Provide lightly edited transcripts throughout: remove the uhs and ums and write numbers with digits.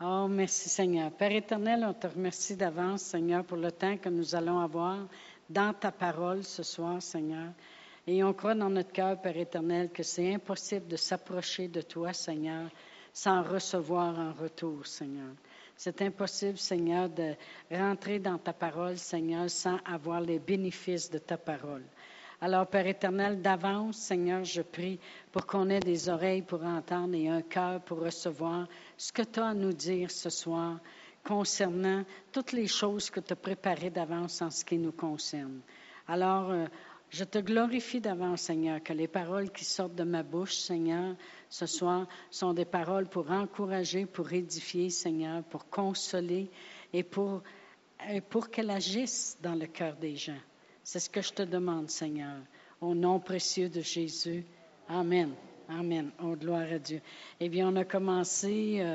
Oh, merci Seigneur. Père éternel, on te remercie d'avance, Seigneur, pour le temps que nous allons avoir dans ta parole ce soir, Seigneur. Et on croit dans notre cœur, Père éternel, que c'est impossible de s'approcher de toi, Seigneur, sans recevoir en retour, Seigneur. C'est impossible, Seigneur, de rentrer dans ta parole, Seigneur, sans avoir les bénéfices de ta parole. Alors, Père éternel, d'avance, Seigneur, je prie pour qu'on ait des oreilles pour entendre et un cœur pour recevoir ce que tu as à nous dire ce soir concernant toutes les choses que tu as préparées d'avance en ce qui nous concerne. Alors, je te glorifie d'avance, Seigneur, que les paroles qui sortent de ma bouche, Seigneur, ce soir, sont des paroles pour encourager, pour édifier, Seigneur, pour consoler et pour qu'elles agissent dans le cœur des gens. C'est ce que je te demande, Seigneur, au nom précieux de Jésus. Amen. Amen. Oh, gloire à Dieu. Eh bien, on a commencé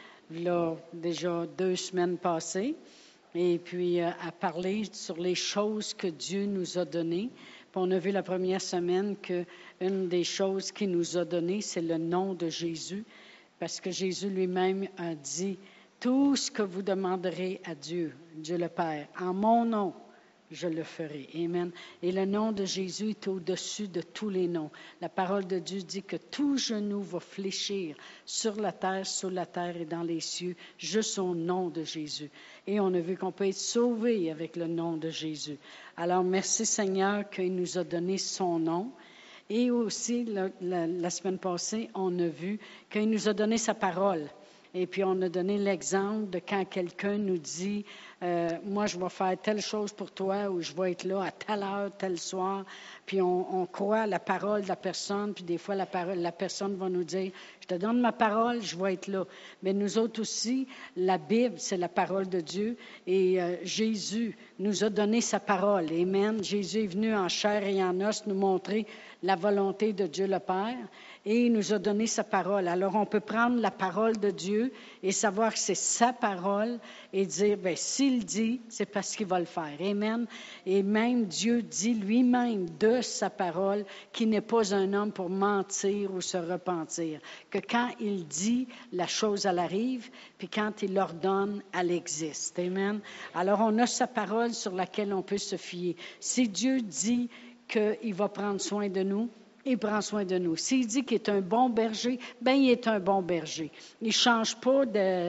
là, déjà 2 semaines passées, et puis à parler sur les choses que Dieu nous a données. Puis on a vu la première semaine qu'une des choses qu'il nous a données, c'est le nom de Jésus, parce que Jésus lui-même a dit, tout ce que vous demanderez à Dieu, Dieu le Père, en mon nom, je le ferai. Amen. Et le nom de Jésus est au-dessus de tous les noms. La parole de Dieu dit que tout genou va fléchir sur la terre, sous la terre et dans les cieux, juste au nom de Jésus. Et on a vu qu'on peut être sauvé avec le nom de Jésus. Alors, merci Seigneur qu'il nous a donné son nom. Et aussi, la semaine passée, on a vu qu'il nous a donné sa parole. Et puis, on a donné l'exemple de quand quelqu'un nous dit, moi, je vais faire telle chose pour toi ou je vais être là à telle heure, tel soir. Puis, on croit à la parole de la personne. Puis, des fois, la personne va nous dire, je te donne ma parole, je vais être là. Mais nous autres aussi, la Bible, c'est la parole de Dieu. Et Jésus nous a donné sa parole. Amen. Jésus est venu en chair et en os nous montrer la volonté de Dieu le Père. Et il nous a donné sa parole. Alors, on peut prendre la parole de Dieu et savoir que c'est sa parole et dire, bien, s'il dit, c'est parce qu'il va le faire. Amen. Et même Dieu dit lui-même de sa parole qu'il n'est pas un homme pour mentir ou se repentir. Que quand il dit, la chose, elle arrive, puis quand il l'ordonne, elle existe. Amen. Alors, on a sa parole sur laquelle on peut se fier. Si Dieu dit qu'il va prendre soin de nous, il prend soin de nous. S'il dit qu'il est un bon berger, ben il est un bon berger. Il change pas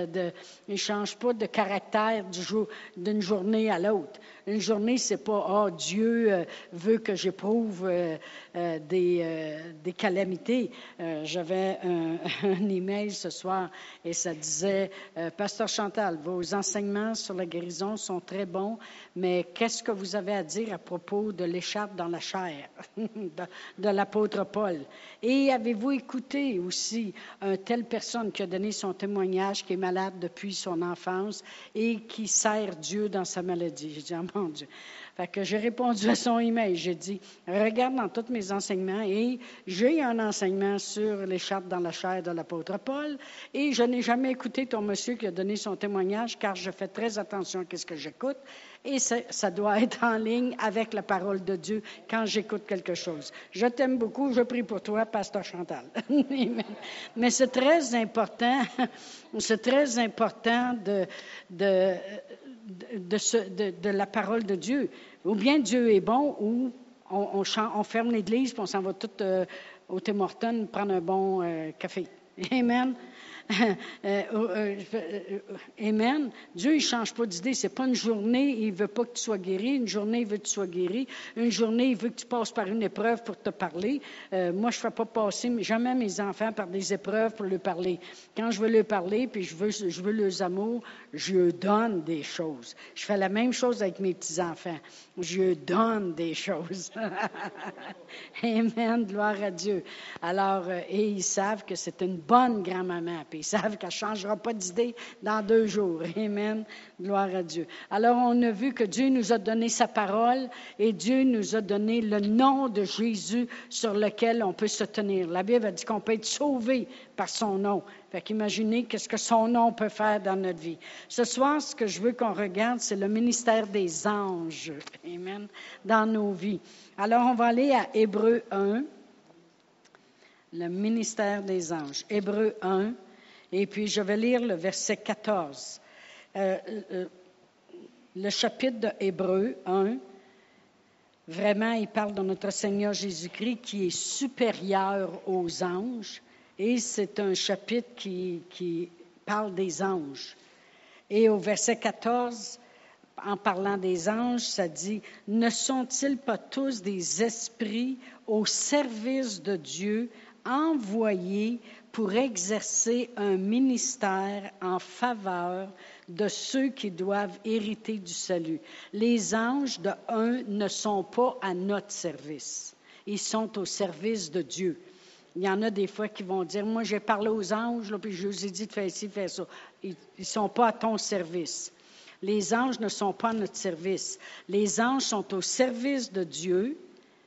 de caractère d'une journée à l'autre. Une journée, c'est pas Dieu veut que j'éprouve des calamités. J'avais un email ce soir et ça disait Pasteur Chantal, vos enseignements sur la guérison sont très bons, mais qu'est-ce que vous avez à dire à propos de l'écharpe dans la chair de l'apôtre Paul? Et avez-vous écouté aussi une telle personne qui a donné son témoignage, qui est malade depuis son enfance et qui sert Dieu dans sa maladie? J'ai dit, mon Dieu. Fait que j'ai répondu à son email. J'ai dit, regarde dans tous mes enseignements et j'ai un enseignement sur l'écharpe dans la chair de l'apôtre Paul et je n'ai jamais écouté ton monsieur qui a donné son témoignage car je fais très attention à ce que j'écoute et ça doit être en ligne avec la parole de Dieu quand j'écoute quelque chose. Je t'aime beaucoup, je prie pour toi, Pasteur Chantal. Mais c'est très important de la parole de Dieu. Ou bien Dieu est bon, ou on ferme l'église et on s'en va tout au Tim Hortons prendre un bon café. Amen. Amen. Dieu, il ne change pas d'idée. Ce n'est pas une journée, il ne veut pas que tu sois guéri. Une journée, il veut que tu sois guéri. Une journée, il veut que tu passes par une épreuve pour te parler. Moi, je ne fais pas passer jamais mes enfants par des épreuves pour leur parler. Quand je veux leur parler, puis je veux leurs amours, je leur donne des choses. Je fais la même chose avec mes petits-enfants. Je leur donne des choses. Amen. Gloire à Dieu. Alors, et ils savent que c'est une bonne grand-maman. Puis ils savent qu'elle ne changera pas d'idée dans 2 jours. Amen. Gloire à Dieu. Alors, on a vu que Dieu nous a donné sa parole et Dieu nous a donné le nom de Jésus sur lequel on peut se tenir. La Bible a dit qu'on peut être sauvé par son nom. Fait qu'imaginez qu'est-ce que son nom peut faire dans notre vie. Ce soir, ce que je veux qu'on regarde, c'est le ministère des anges. Amen. Dans nos vies. Alors, on va aller à Hébreux 1. Le ministère des anges. Hébreux 1. Et puis, je vais lire le verset 14. Le chapitre de Hébreux 1, vraiment, il parle de notre Seigneur Jésus-Christ qui est supérieur aux anges. Et c'est un chapitre qui parle des anges. Et au verset 14, en parlant des anges, ça dit « Ne sont-ils pas tous des esprits au service de Dieu, envoyés pour exercer un ministère en faveur de ceux qui doivent hériter du salut. » Les anges, de un, ne sont pas à notre service. Ils sont au service de Dieu. Il y en a des fois qui vont dire, moi j'ai parlé aux anges, là, puis je leur ai dit de faire ci, de faire ça. Ils ne sont pas à ton service. Les anges ne sont pas à notre service. Les anges sont au service de Dieu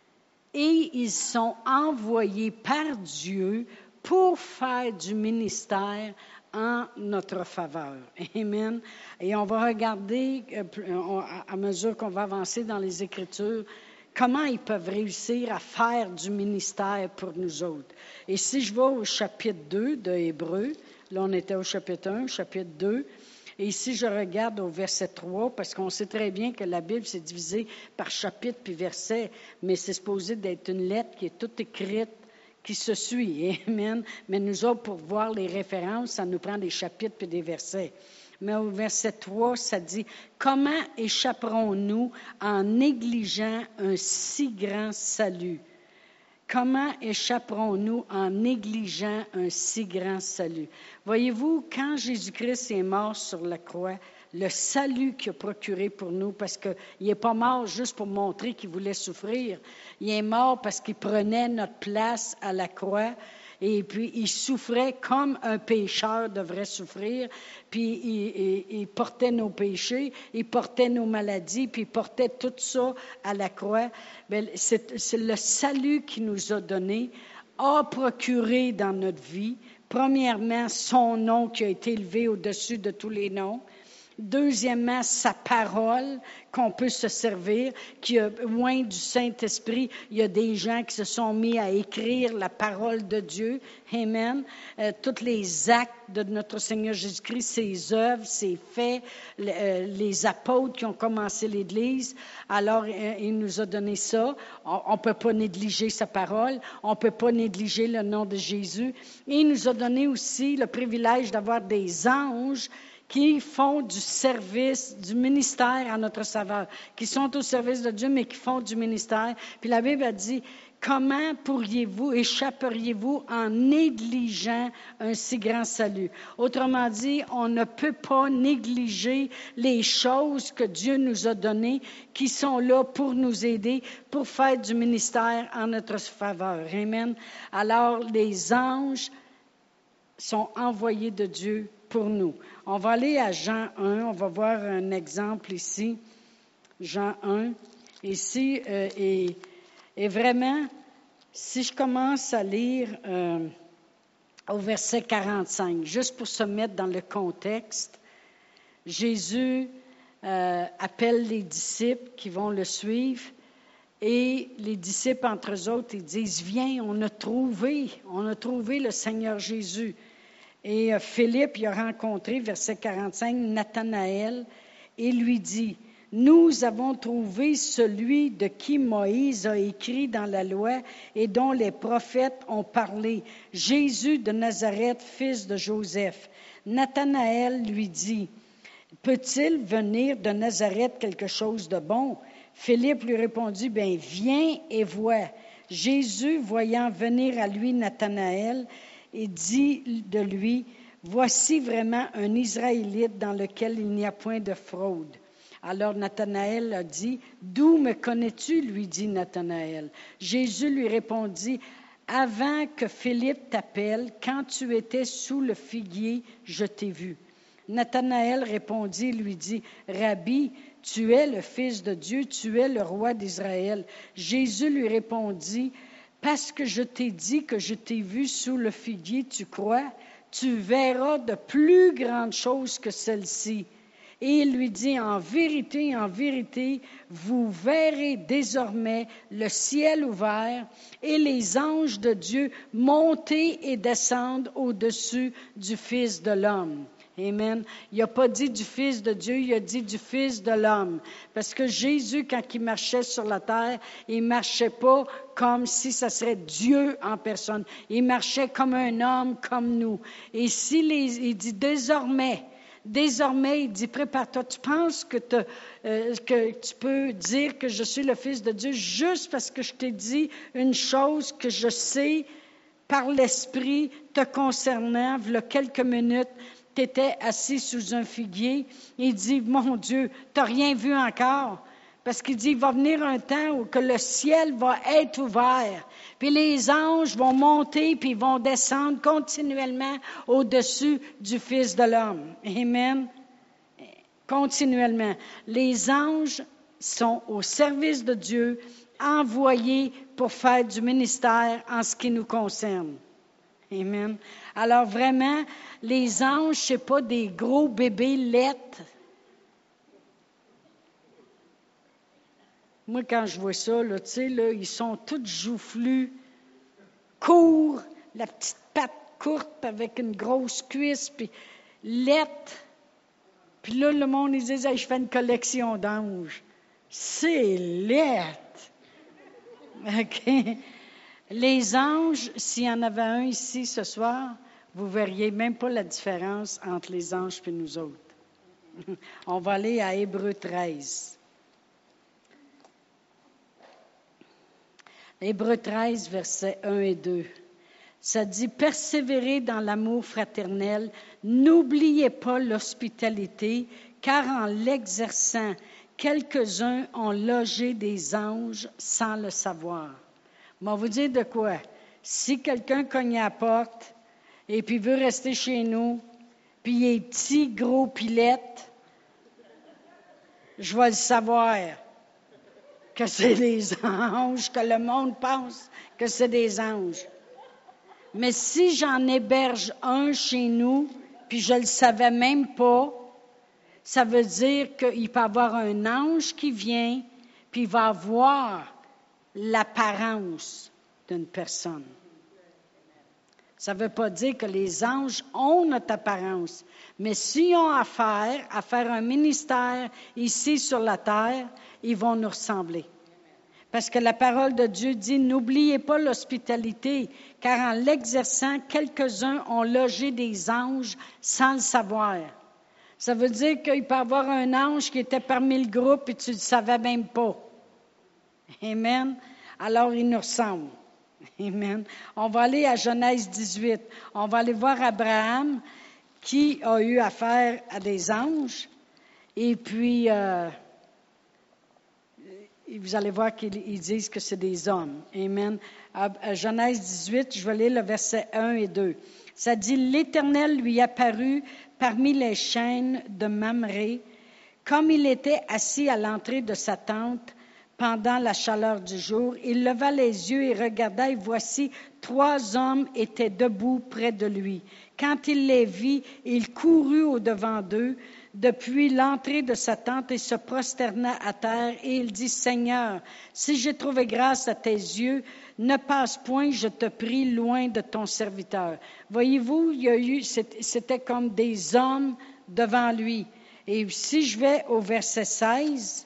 et ils sont envoyés par Dieu pour faire du ministère en notre faveur. Amen. Et on va regarder, à mesure qu'on va avancer dans les Écritures, comment ils peuvent réussir à faire du ministère pour nous autres. Et si je vais au chapitre 2 de Hébreux, là on était au chapitre 1, chapitre 2, et ici je regarde au verset 3, parce qu'on sait très bien que la Bible s'est divisée par chapitre puis verset, mais c'est supposé d'être une lettre qui est toute écrite, qui se suit. Amen. Mais nous autres, pour voir les références, ça nous prend des chapitres puis des versets. Mais au verset 3, ça dit « Comment échapperons-nous en négligeant un si grand salut? » Comment échapperons-nous en négligeant un si grand salut? Voyez-vous, quand Jésus-Christ est mort sur la croix, le salut qu'il a procuré pour nous, parce qu'il n'est pas mort juste pour montrer qu'il voulait souffrir, il est mort parce qu'il prenait notre place à la croix. Et puis, il souffrait comme un pécheur devrait souffrir, puis il portait nos péchés, il portait nos maladies, puis il portait tout ça à la croix. Bien, c'est le salut qu'il nous a donné, a procuré dans notre vie, premièrement, son nom qui a été élevé au-dessus de tous les noms. Deuxièmement, sa parole qu'on peut se servir, qui a loin du Saint-Esprit. Il y a des gens qui se sont mis à écrire la parole de Dieu. Amen. Tous les actes de notre Seigneur Jésus-Christ, ses œuvres, ses faits, les apôtres qui ont commencé l'Église. Alors, il nous a donné ça. On ne peut pas négliger sa parole. On ne peut pas négliger le nom de Jésus. Et il nous a donné aussi le privilège d'avoir des anges qui font du service, du ministère à notre saveur, qui sont au service de Dieu, mais qui font du ministère. Puis la Bible a dit, comment échapperiez-vous en négligeant un si grand salut? Autrement dit, on ne peut pas négliger les choses que Dieu nous a données, qui sont là pour nous aider, pour faire du ministère en notre faveur. Amen. Alors, les anges sont envoyés de Dieu pour nous. On va aller à Jean 1, on va voir un exemple ici. Jean 1, ici, et vraiment, si je commence à lire au verset 45, juste pour se mettre dans le contexte, Jésus appelle les disciples qui vont le suivre, et les disciples entre eux autres, ils disent, viens, on a trouvé le Seigneur Jésus. Et Philippe, il a rencontré, verset 45, Nathanaël, et lui dit, « Nous avons trouvé celui de qui Moïse a écrit dans la loi et dont les prophètes ont parlé, Jésus de Nazareth, fils de Joseph. » Nathanaël lui dit, « Peut-il venir de Nazareth quelque chose de bon? » Philippe lui répondit, « Bien, viens et vois. » Jésus, voyant venir à lui Nathanaël, et dit de lui, « Voici vraiment un Israélite dans lequel il n'y a point de fraude. » Alors Nathanaël a dit, « D'où me connais-tu? » lui dit Nathanaël. Jésus lui répondit, « Avant que Philippe t'appelle, quand tu étais sous le figuier, je t'ai vu. » Nathanaël répondit et lui dit, « Rabbi, tu es le Fils de Dieu, tu es le roi d'Israël. » Jésus lui répondit, « Parce que je t'ai dit que je t'ai vu sous le figuier, tu crois? Tu verras de plus grandes choses que celles-ci. » Et il lui dit, en vérité, vous verrez désormais le ciel ouvert et les anges de Dieu monter et descendre au-dessus du Fils de l'homme. Amen. Il n'a pas dit du Fils de Dieu, il a dit du Fils de l'homme. Parce que Jésus, quand il marchait sur la terre, il ne marchait pas comme si ça serait Dieu en personne. Il marchait comme un homme, comme nous. Et il dit désormais, il dit, prépare-toi. Tu penses que tu peux dire que je suis le Fils de Dieu juste parce que je t'ai dit une chose que je sais par l'Esprit te concernant, il y a quelques minutes, tu étais assis sous un figuier. Il dit, mon Dieu, tu n'as rien vu encore. Parce qu'il dit, il va venir un temps où que le ciel va être ouvert. Puis les anges vont monter, puis ils vont descendre continuellement au-dessus du Fils de l'homme. Amen. Continuellement. Les anges sont au service de Dieu, envoyés pour faire du ministère en ce qui nous concerne. Amen. Alors vraiment, les anges, ce n'est pas des gros bébés laites. Moi, quand je vois ça, là, tu sais, là, ils sont tous joufflus, courts, la petite patte courte avec une grosse cuisse, puis laites. Puis là, le monde, ils disent, hey, je fais une collection d'anges. C'est laite. OK? Les anges, s'il y en avait un ici ce soir, vous ne verriez même pas la différence entre les anges et nous autres. On va aller à Hébreux 13. Hébreux 13, versets 1 et 2. Ça dit, persévérez dans l'amour fraternel, n'oubliez pas l'hospitalité, car en l'exerçant, quelques-uns ont logé des anges sans le savoir. Mais on va vous dire de quoi? Si quelqu'un cogne à la porte et puis veut rester chez nous, puis il est petit, gros, pilette, je vais le savoir que c'est des anges, que le monde pense que c'est des anges. Mais si j'en héberge un chez nous, puis je ne le savais même pas, ça veut dire qu'il peut y avoir un ange qui vient, puis il va avoir l'apparence d'une personne. Ça ne veut pas dire que les anges ont notre apparence, mais s'ils ont affaire à faire un ministère ici sur la terre, ils vont nous ressembler. Parce que la parole de Dieu dit, n'oubliez pas l'hospitalité, car en l'exerçant, quelques-uns ont logé des anges sans le savoir. Ça veut dire qu'il peut y avoir un ange qui était parmi le groupe et tu ne le savais même pas. Amen. Alors, il nous ressemble. Amen. On va aller à Genèse 18. On va aller voir Abraham qui a eu affaire à des anges. Et puis, vous allez voir qu'ils disent que c'est des hommes. Amen. À Genèse 18, je vais lire le verset 1 et 2. Ça dit, l'Éternel lui apparut parmi les chênes de Mamré, comme il était assis à l'entrée de sa tente pendant la chaleur du jour. Il leva les yeux et regarda, et voici, 3 hommes étaient debout près de lui. Quand il les vit, il courut au-devant d'eux, depuis l'entrée de sa tente et se prosterna à terre, et il dit, Seigneur, si j'ai trouvé grâce à tes yeux, ne passe point, je te prie, loin de ton serviteur. Voyez-vous, c'était comme des hommes devant lui. Et si je vais au verset 16,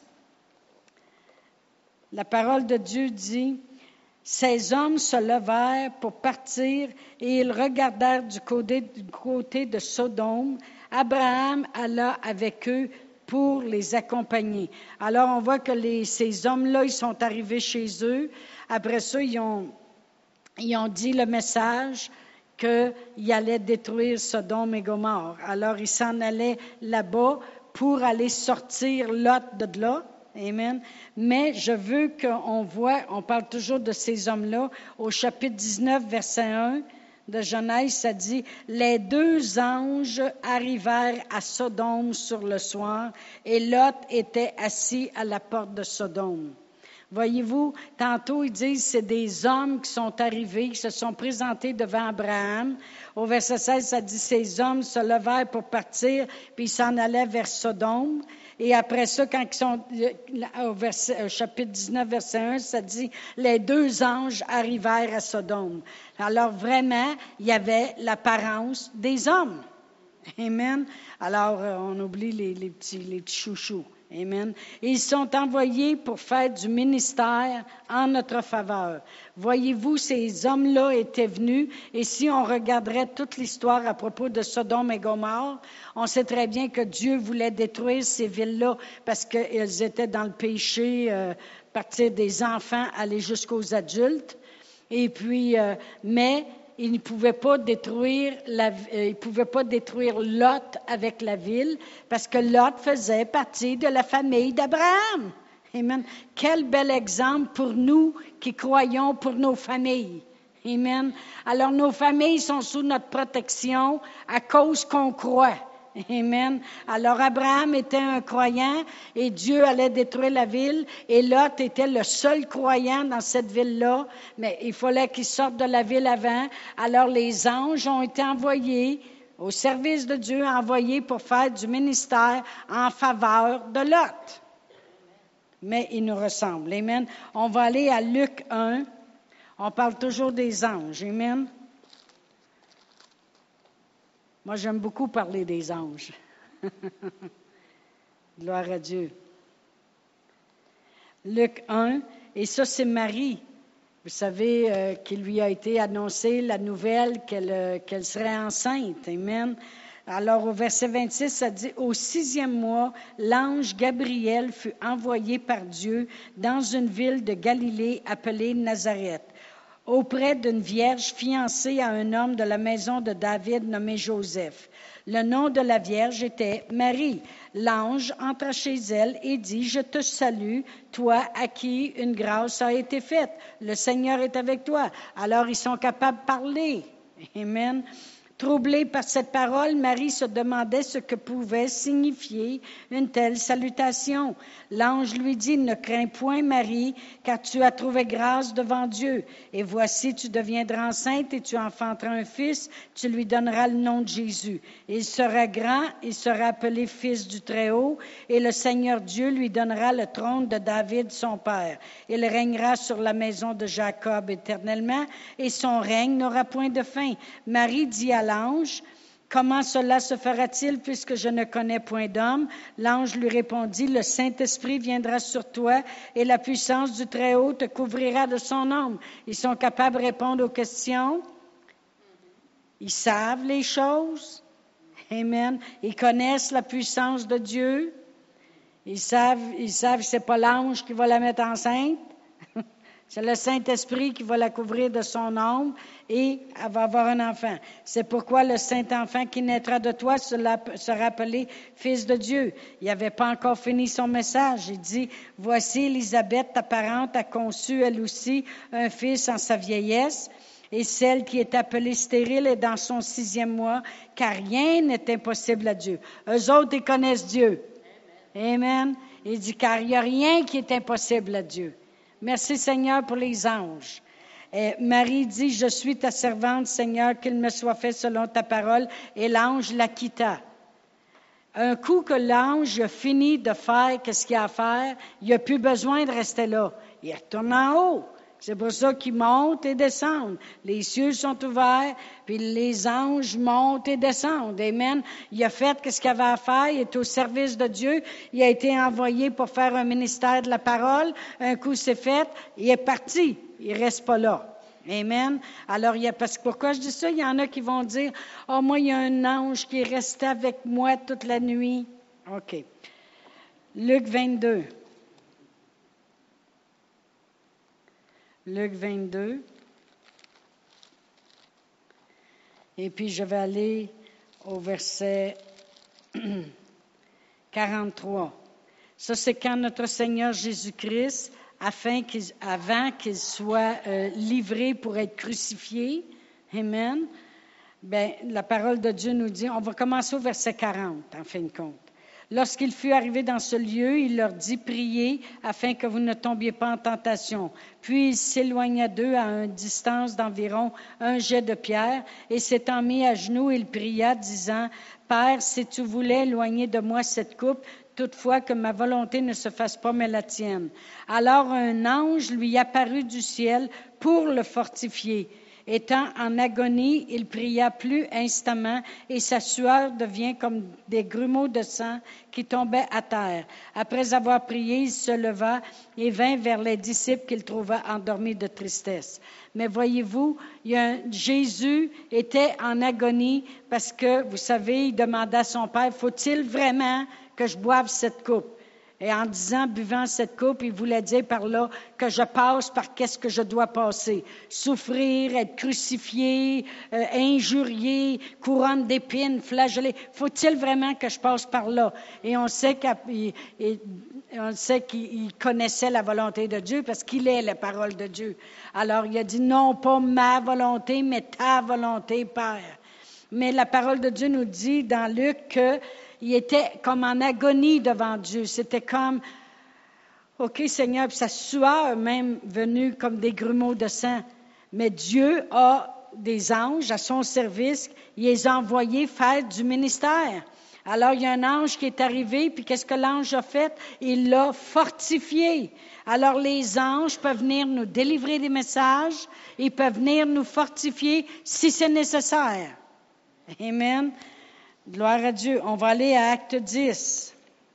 la parole de Dieu dit, ces hommes se levèrent pour partir et ils regardèrent du côté de Sodome. Abraham alla avec eux pour les accompagner. Alors, on voit que ces hommes-là, ils sont arrivés chez eux. Après ça, ils ont dit le message qu'ils allaient détruire Sodome et Gomorrhe. Alors, ils s'en allaient là-bas pour aller sortir Lot de là. Amen. Mais je veux qu'on voit, on parle toujours de ces hommes-là, au chapitre 19, verset 1 de Genèse, ça dit, les 2 anges arrivèrent à Sodome sur le soir, et Lot était assis à la porte de Sodome. Voyez-vous, tantôt ils disent c'est des hommes qui sont arrivés, qui se sont présentés devant Abraham. Au verset 16, ça dit ces hommes se levèrent pour partir, puis ils s'en allaient vers Sodome. Et après ça, quand ils sont au chapitre 19, verset 1, ça dit les deux anges arrivèrent à Sodome. Alors vraiment, il y avait l'apparence des hommes. Amen. Alors, on oublie les petits chouchous. Amen. Et ils sont envoyés pour faire du ministère en notre faveur. Voyez-vous, ces hommes-là étaient venus, et si on regarderait toute l'histoire à propos de Sodome et Gomorrhe, on sait très bien que Dieu voulait détruire ces villes-là parce qu'elles étaient dans le péché, partir des enfants, aller jusqu'aux adultes. Et puis, mais il ne pouvait pas détruire Lot avec la ville, parce que Lot faisait partie de la famille d'Abraham. Amen. Quel bel exemple pour nous qui croyons pour nos familles. Amen. Alors, nos familles sont sous notre protection à cause qu'on croit. Amen. Alors, Abraham était un croyant et Dieu allait détruire la ville et Lot était le seul croyant dans cette ville-là, mais il fallait qu'il sorte de la ville avant. Alors, les anges ont été envoyés au service de Dieu, envoyés pour faire du ministère en faveur de Lot. Mais ils nous ressemblent. Amen. On va aller à Luc 1. On parle toujours des anges. Amen. Moi, j'aime beaucoup parler des anges. Gloire à Dieu. Luc 1, et ça, c'est Marie. Vous savez qu'il lui a été annoncé la nouvelle qu'elle serait enceinte. Amen. Alors, au verset 26, ça dit, « Au 6e mois, l'ange Gabriel fut envoyé par Dieu dans une ville de Galilée appelée Nazareth, auprès d'une vierge fiancée à un homme de la maison de David nommé Joseph. Le nom de la vierge était Marie. L'ange entra chez elle et dit, « Je te salue, toi à qui une grâce a été faite. Le Seigneur est avec toi. » Alors, ils sont capables de parler. Amen. Troublée par cette parole, Marie se demandait ce que pouvait signifier une telle salutation. L'ange lui dit, « Ne crains point, Marie, car tu as trouvé grâce devant Dieu. Et voici, tu deviendras enceinte et tu enfanteras un fils. Tu lui donneras le nom de Jésus. Il sera grand, il sera appelé Fils du Très-Haut, et le Seigneur Dieu lui donnera le trône de David, son père. Il régnera sur la maison de Jacob éternellement, et son règne n'aura point de fin. » Marie dit à l'ange, « Comment cela se fera-t-il puisque je ne connais point d'homme? » L'ange lui répondit, « Le Saint-Esprit viendra sur toi et la puissance du Très-Haut te couvrira de son ombre. » Ils sont capables de répondre aux questions. Ils savent les choses. Amen. Ils connaissent la puissance de Dieu. Ils savent que ce n'est pas l'ange qui va la mettre enceinte. C'est le Saint-Esprit qui va la couvrir de son ombre et elle va avoir un enfant. C'est pourquoi le Saint-Enfant qui naîtra de toi sera appelé Fils de Dieu. Il n'avait pas encore fini son message. Il dit, « Voici Élisabeth, ta parente, a conçu elle aussi un fils en sa vieillesse. Et celle qui est appelée stérile est dans son 6e mois, car rien n'est impossible à Dieu. » Eux autres, ils connaissent Dieu. Amen. Il dit, car il n'y a rien qui est impossible à Dieu. Merci Seigneur pour les anges. Et Marie dit, « Je suis ta servante, Seigneur, qu'il me soit fait selon ta parole. » Et l'ange la quitta. Un coup que l'ange a fini de faire ce qu'il a à faire, il n'a plus besoin de rester là. Il retourne en haut. C'est pour ça qu'ils montent et descendent. Les cieux sont ouverts, puis les anges montent et descendent. Amen. Il a fait ce qu'il avait à faire. Il est au service de Dieu. Il a été envoyé pour faire un ministère de la parole. Un coup, c'est fait. Il est parti. Il reste pas là. Amen. Alors, parce que pourquoi je dis ça? Il y en a qui vont dire, « Oh, moi, il y a un ange qui est resté avec moi toute la nuit. » OK. Luc 22. Luc 22. Et puis, je vais aller au verset 43. Ça, c'est quand notre Seigneur Jésus-Christ, avant qu'il soit livré pour être crucifié. Amen. Bien, la parole de Dieu nous dit, on va commencer au verset 40, en fin de compte. Lorsqu'il fut arrivé dans ce lieu, il leur dit, priez afin que vous ne tombiez pas en tentation. Puis il s'éloigna d'eux à une distance d'environ un jet de pierre, et s'étant mis à genoux, il pria, disant, Père, si tu voulais éloigner de moi cette coupe, toutefois que ma volonté ne se fasse pas, mais la tienne. Alors un ange lui apparut du ciel pour le fortifier. Étant en agonie, il pria plus instamment, et sa sueur devient comme des grumeaux de sang qui tombaient à terre. Après avoir prié, il se leva et vint vers les disciples qu'il trouva endormis de tristesse. Mais voyez-vous, Jésus était en agonie parce que, vous savez, il demandait à son Père, faut-il vraiment que je boive cette coupe? Et en disant, buvant cette coupe, il voulait dire par là que je passe par qu'est-ce que je dois passer. Souffrir, être crucifié, injurié, couronne d'épines, flagellé. Faut-il vraiment que je passe par là? Et on sait qu'il connaissait la volonté de Dieu parce qu'il est la parole de Dieu. Alors il a dit, non pas ma volonté, mais ta volonté, Père. Mais la parole de Dieu nous dit dans Luc qu'il était comme en agonie devant Dieu. C'était comme, OK Seigneur, puis sa sueur même venue comme des grumeaux de sang. Mais Dieu a des anges à son service. Il les a envoyés faire du ministère. Alors, il y a un ange qui est arrivé, puis qu'est-ce que l'ange a fait? Il l'a fortifié. Alors, les anges peuvent venir nous délivrer des messages, ils peuvent venir nous fortifier si c'est nécessaire. Amen. Gloire à Dieu. On va aller à Acte 10.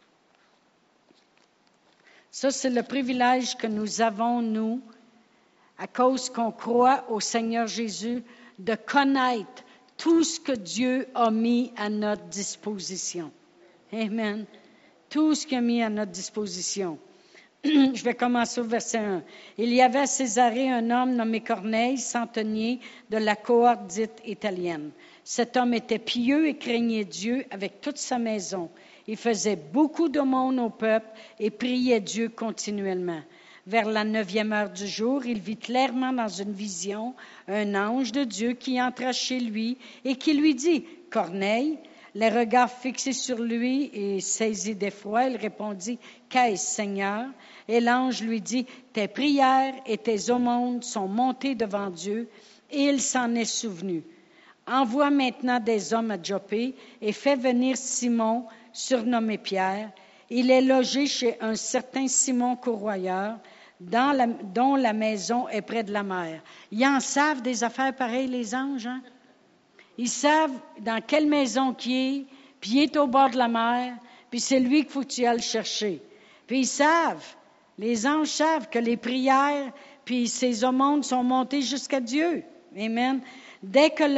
Ça, c'est le privilège que nous avons, nous, à cause qu'on croit au Seigneur Jésus, de connaître tout ce que Dieu a mis à notre disposition. Amen. Tout ce qu'il a mis à notre disposition. Je vais commencer au verset 1. Il y avait à Césarée un homme nommé Corneille, centenier de la cohorte dite italienne. Cet homme était pieux et craignait Dieu avec toute sa maison. Il faisait beaucoup d'aumônes au peuple et priait Dieu continuellement. Vers la 9e heure du jour, il vit clairement dans une vision un ange de Dieu qui entra chez lui et qui lui dit, « Corneille ». Les regards fixés sur lui et saisi d'effroi, il répondit, « Qu'est-ce, Seigneur? » Et l'ange lui dit, « Tes prières et tes aumônes sont montées devant Dieu, et il s'en est souvenu. Envoie maintenant des hommes à Joppé et fais venir Simon, surnommé Pierre. Il est logé chez un certain Simon Courroyeur, dont la maison est près de la mer. » Ils en savent des affaires pareilles, les anges, hein? Ils savent dans quelle maison qu'il est, puis il est au bord de la mer, puis c'est lui qu'il faut que tu ailles chercher. Puis ils savent, les anges savent que les prières, puis ces aumônes sont montées jusqu'à Dieu. Amen. Dès que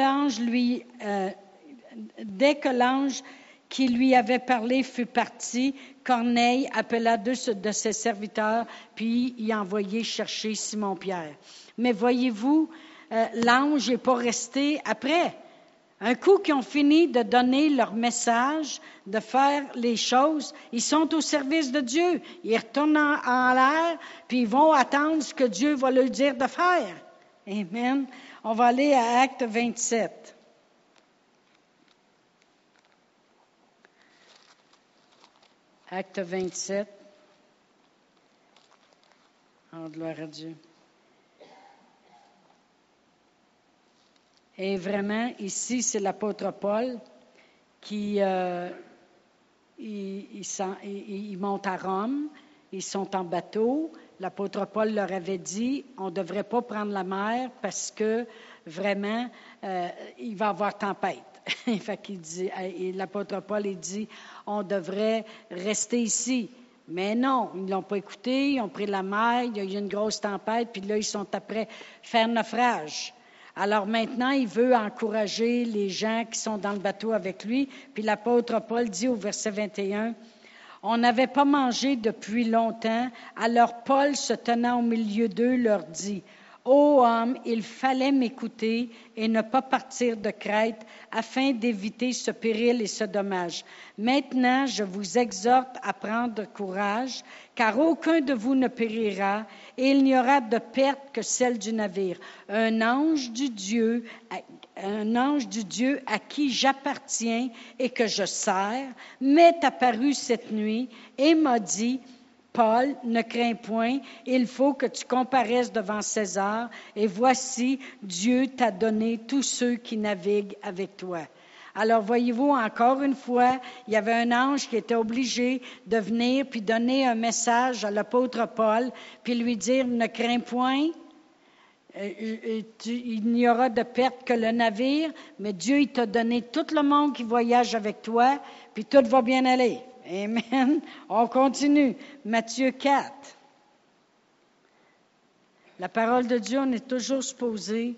l'ange qui lui avait parlé fut parti, Corneille appela 2 de ses serviteurs, puis il a envoyé chercher Simon-Pierre. Mais voyez-vous, l'ange n'est pas resté après. Un coup qu'ils ont fini de donner leur message, de faire les choses, ils sont au service de Dieu. Ils retournent en l'air, puis ils vont attendre ce que Dieu va leur dire de faire. Amen. On va aller à Acte 27. Acte 27. Oh, gloire à Dieu. Et vraiment, ici, c'est l'apôtre Paul qui il monte à Rome. Ils sont en bateau. L'apôtre Paul leur avait dit, on ne devrait pas prendre la mer parce que vraiment, il va y avoir tempête. Fait qu'il dit, et l'apôtre Paul il dit, on devrait rester ici. Mais non, ils ne l'ont pas écouté, ils ont pris la mer, il y a eu une grosse tempête, puis là, ils sont après faire naufrage. Alors maintenant, il veut encourager les gens qui sont dans le bateau avec lui. Puis l'apôtre Paul dit au verset 21, « On n'avait pas mangé depuis longtemps. Alors Paul, se tenant au milieu d'eux, leur dit, Ô homme, il fallait m'écouter et ne pas partir de Crète afin d'éviter ce péril et ce dommage. Maintenant, je vous exhorte à prendre courage, car aucun de vous ne périra, et il n'y aura de perte que celle du navire. Un ange du Dieu à qui j'appartiens et que je sers, m'est apparu cette nuit et m'a dit, Paul, ne crains point, il faut que tu comparaisses devant César, et voici, Dieu t'a donné tous ceux qui naviguent avec toi. Alors, voyez-vous, encore une fois, il y avait un ange qui était obligé de venir puis donner un message à l'apôtre Paul, puis lui dire, ne crains point, il n'y aura de perte que le navire, mais Dieu, il t'a donné tout le monde qui voyage avec toi, puis tout va bien aller. Amen. On continue. Matthieu 4. La parole de Dieu, on est toujours supposé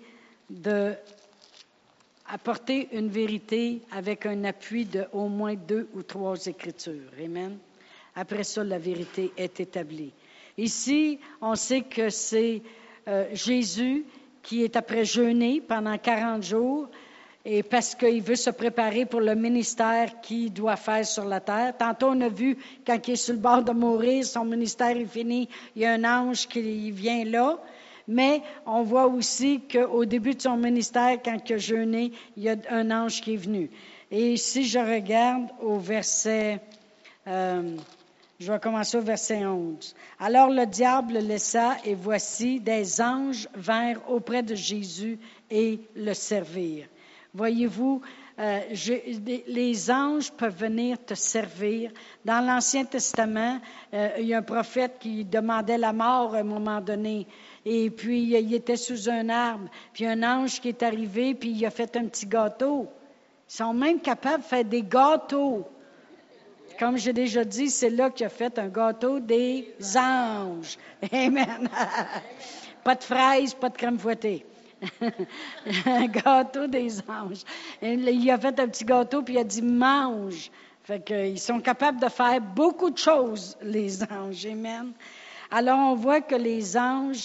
d'apporter une vérité avec un appui de au moins 2 ou 3 Écritures. Amen. Après ça, la vérité est établie. Ici, on sait que c'est Jésus qui est après jeûner pendant 40 jours. Et parce qu'il veut se préparer pour le ministère qu'il doit faire sur la terre. Tantôt, on a vu, quand il est sur le bord de mourir, son ministère est fini, il y a un ange qui vient là. Mais on voit aussi qu'au début de son ministère, quand il a jeûné, il y a un ange qui est venu. Et si je regarde au verset... je vais commencer au verset 11. Alors le diable le laissa, et voici, des anges vinrent auprès de Jésus et le servirent. Voyez-vous, les anges peuvent venir te servir. Dans l'Ancien Testament, il y a un prophète qui demandait la mort à un moment donné. Et puis, il était sous un arbre. Puis, un ange qui est arrivé, puis il a fait un petit gâteau. Ils sont même capables de faire des gâteaux. Comme j'ai déjà dit, c'est là qu'il a fait un gâteau des anges. Amen. Pas de fraises, pas de crème fouettée. Un gâteau des anges. Et il a fait un petit gâteau, puis il a dit « mange ». Fait qu'ils sont capables de faire beaucoup de choses, les anges. Amen. Alors, on voit que les anges,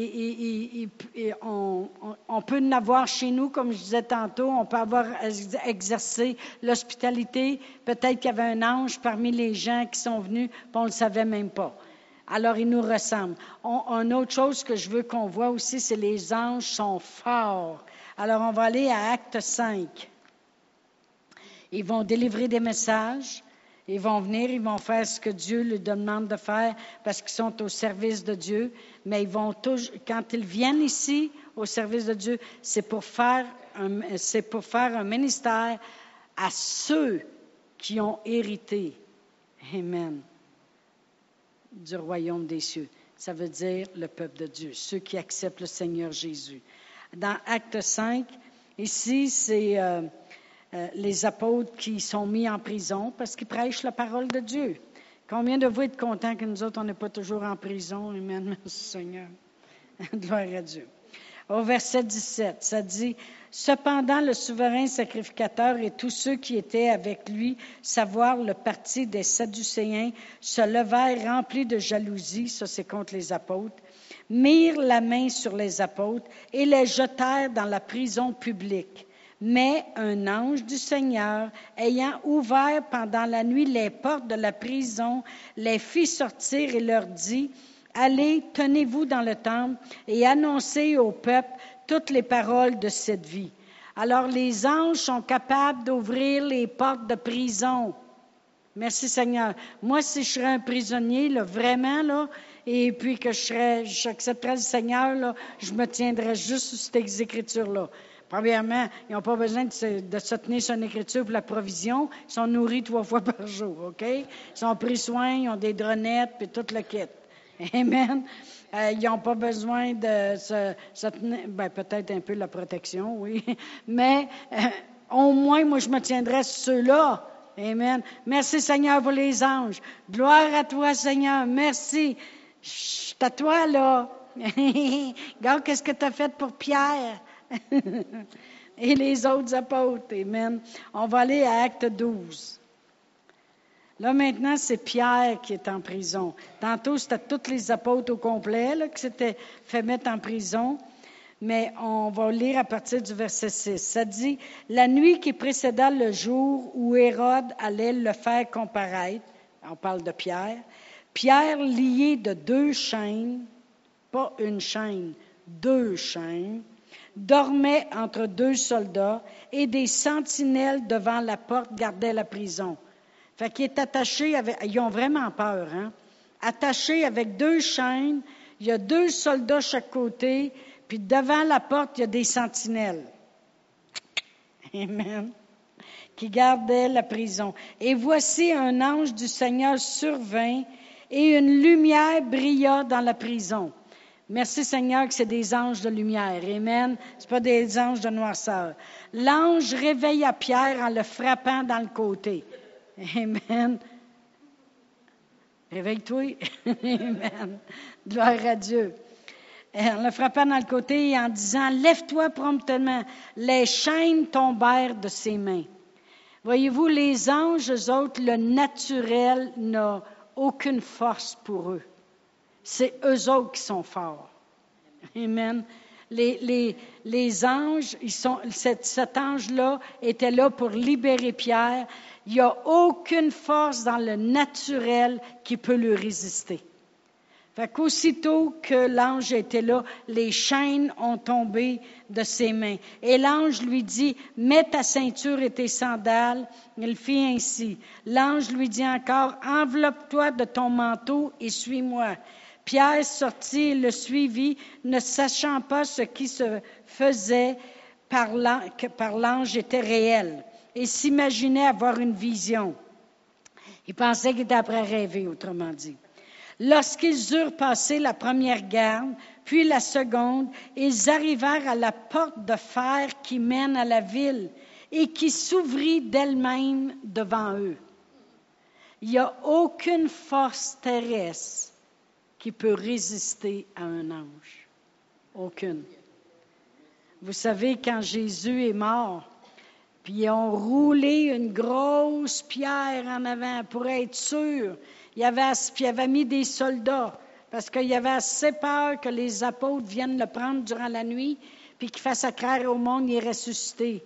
on peut en avoir chez nous, comme je disais tantôt, on peut avoir exercé l'hospitalité. Peut-être qu'il y avait un ange parmi les gens qui sont venus, puis on ne le savait même pas. Alors, ils nous ressemblent. Une autre chose que je veux qu'on voit aussi, c'est les anges sont forts. Alors, on va aller à Acte 5. Ils vont délivrer des messages. Ils vont venir, ils vont faire ce que Dieu leur demande de faire parce qu'ils sont au service de Dieu. Mais ils vont toujours, quand ils viennent ici au service de Dieu, c'est pour faire un ministère à ceux qui ont hérité. Amen. Du royaume des cieux. Ça veut dire le peuple de Dieu, ceux qui acceptent le Seigneur Jésus. Dans Acte 5, ici, c'est les apôtres qui sont mis en prison parce qu'ils prêchent la parole de Dieu. Combien de vous êtes contents que nous autres, on n'est pas toujours en prison? Amen, merci Seigneur. Gloire à Dieu. Au verset 17, ça dit, « Cependant, le souverain sacrificateur et tous ceux qui étaient avec lui, savoir le parti des Sadducéens, se levèrent remplis de jalousie, ça c'est contre les apôtres, mirent la main sur les apôtres et les jetèrent dans la prison publique. Mais un ange du Seigneur, ayant ouvert pendant la nuit les portes de la prison, les fit sortir et leur dit, « Allez, tenez-vous dans le temple et annoncez au peuple toutes les paroles de cette vie. » Alors, les anges sont capables d'ouvrir les portes de prison. Merci Seigneur. Moi, si je serais un prisonnier, là, vraiment, là, et puis que j'accepterais le Seigneur, là, je me tiendrais juste sur ces écritures-là. Premièrement, ils n'ont pas besoin de se tenir sur une écriture pour la provision. Ils sont nourris 3 fois par jour, OK? Ils sont pris soin, ils ont des dronettes, puis tout le kit. Amen. Ils n'ont pas besoin de se tenir, peut-être un peu la protection, oui. Mais au moins, moi, je me tiendrais sur ceux-là. Amen. Merci Seigneur pour les anges. Gloire à toi Seigneur. Merci. C'est à toi là. Regarde qu'est-ce que tu as fait pour Pierre. Et les autres apôtres. Amen. On va aller à Acte 12. Là, maintenant, c'est Pierre qui est en prison. Tantôt, c'était tous les apôtres au complet là, qui s'étaient fait mettre en prison. Mais on va lire à partir du verset 6. Ça dit, « La nuit qui précéda le jour où Hérode allait le faire comparaître, » on parle de Pierre, « Pierre lié de 2 chaînes, pas une chaîne, 2 chaînes, dormait entre 2 soldats et des sentinelles devant la porte gardaient la prison. » Fait qu'il est attaché avec... Ils ont vraiment peur, hein? Attaché avec 2 chaînes, il y a 2 soldats chaque côté, puis devant la porte, il y a des sentinelles. Amen. Qui gardaient la prison. Et voici un ange du Seigneur survint et une lumière brilla dans la prison. Merci Seigneur que c'est des anges de lumière. Amen. Ce pas des anges de noirceur. L'ange réveilla Pierre en le frappant dans le côté. Amen. Réveille-toi. Amen. Gloire à Dieu. En le frappant dans le côté et en disant, « Lève-toi promptement. » Les chaînes tombèrent de ses mains. Voyez-vous, les anges, eux autres, le naturel n'a aucune force pour eux. C'est eux autres qui sont forts. Amen. Les anges, cet ange-là était là pour libérer Pierre. Il n'y a aucune force dans le naturel qui peut lui résister. Fait qu'aussitôt que l'ange était là, les chaînes ont tombé de ses mains. Et l'ange lui dit, « Mets ta ceinture et tes sandales. » Il fit ainsi. L'ange lui dit encore, « Enveloppe-toi de ton manteau et suis-moi. » Pierre sortit et le suivit, ne sachant pas ce qui se faisait que par l'ange était réel, et s'imaginait avoir une vision. Il pensait qu'il était après rêver, autrement dit. Lorsqu'ils eurent passé la première garde, puis la seconde, ils arrivèrent à la porte de fer qui mène à la ville et qui s'ouvrit d'elle-même devant eux. Il n'y a aucune force terrestre qui peut résister à un ange. Aucune. Vous savez, quand Jésus est mort, puis ils ont roulé une grosse pierre en avant pour être sûr. Puis il avait mis des soldats parce qu'il y avait assez peur que les apôtres viennent le prendre durant la nuit puis qu'il fasse accraire au monde qu'il est ressuscité.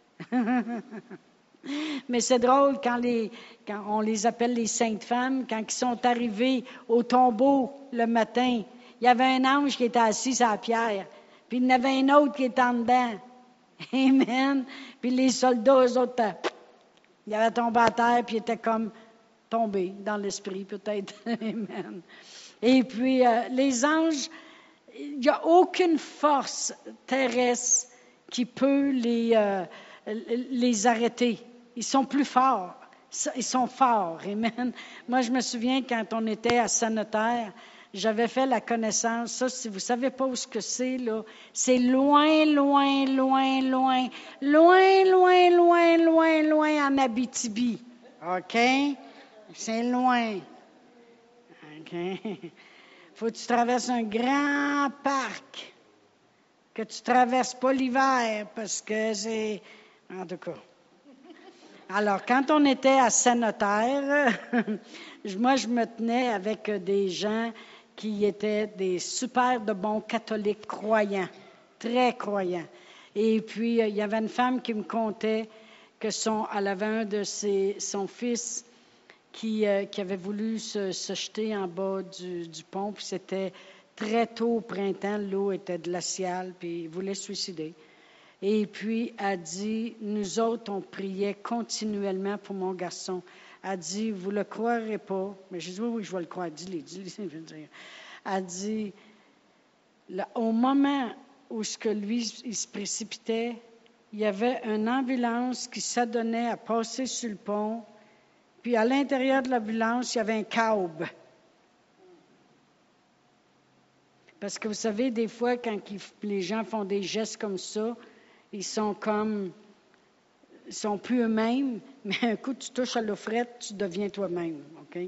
Mais c'est drôle quand on les appelle les saintes femmes, quand ils sont arrivés au tombeau le matin, il y avait un ange qui était assis sur la pierre, puis il y en avait un autre qui était en dedans. Amen. Puis les soldats, eux autres, ils avaient tombé à terre, puis ils étaient comme tombés dans l'esprit, peut-être. Amen. Et puis, les anges, il n'y a aucune force terrestre qui peut les arrêter. Ils sont plus forts. Ils sont forts. Amen. Moi, je me souviens quand on était à Saint-Notaire, j'avais fait la connaissance. Ça, si vous ne savez pas où ce que c'est, là, c'est loin, loin, loin, loin, loin, loin, loin, loin, loin en Abitibi. OK? C'est loin. OK? Faut que tu traverses un grand parc, que tu ne traverses pas l'hiver, parce que c'est... En tout cas. Alors, quand on était à Saint-Notaire, moi, je me tenais avec des gens qui étaient des super de bons catholiques croyants, très croyants. Et puis, il y avait une femme qui me contait elle avait son fils qui avait voulu se jeter en bas du pont, puis c'était très tôt au printemps, l'eau était glaciale, puis il voulait se suicider. Et puis, elle dit, nous autres, on priait continuellement pour mon garçon. Elle dit, vous ne le croirez pas. Mais j'ai dit, oui, je vais le croire. Dis-le. Elle dit, au moment où il se précipitait, il y avait une ambulance qui s'adonnait à passer sur le pont. Puis, à l'intérieur de l'ambulance, il y avait un câble. Parce que vous savez, des fois, quand les gens font des gestes comme ça, ils sont plus eux-mêmes, mais un coup, tu touches à l'eau frette, tu deviens toi-même, OK?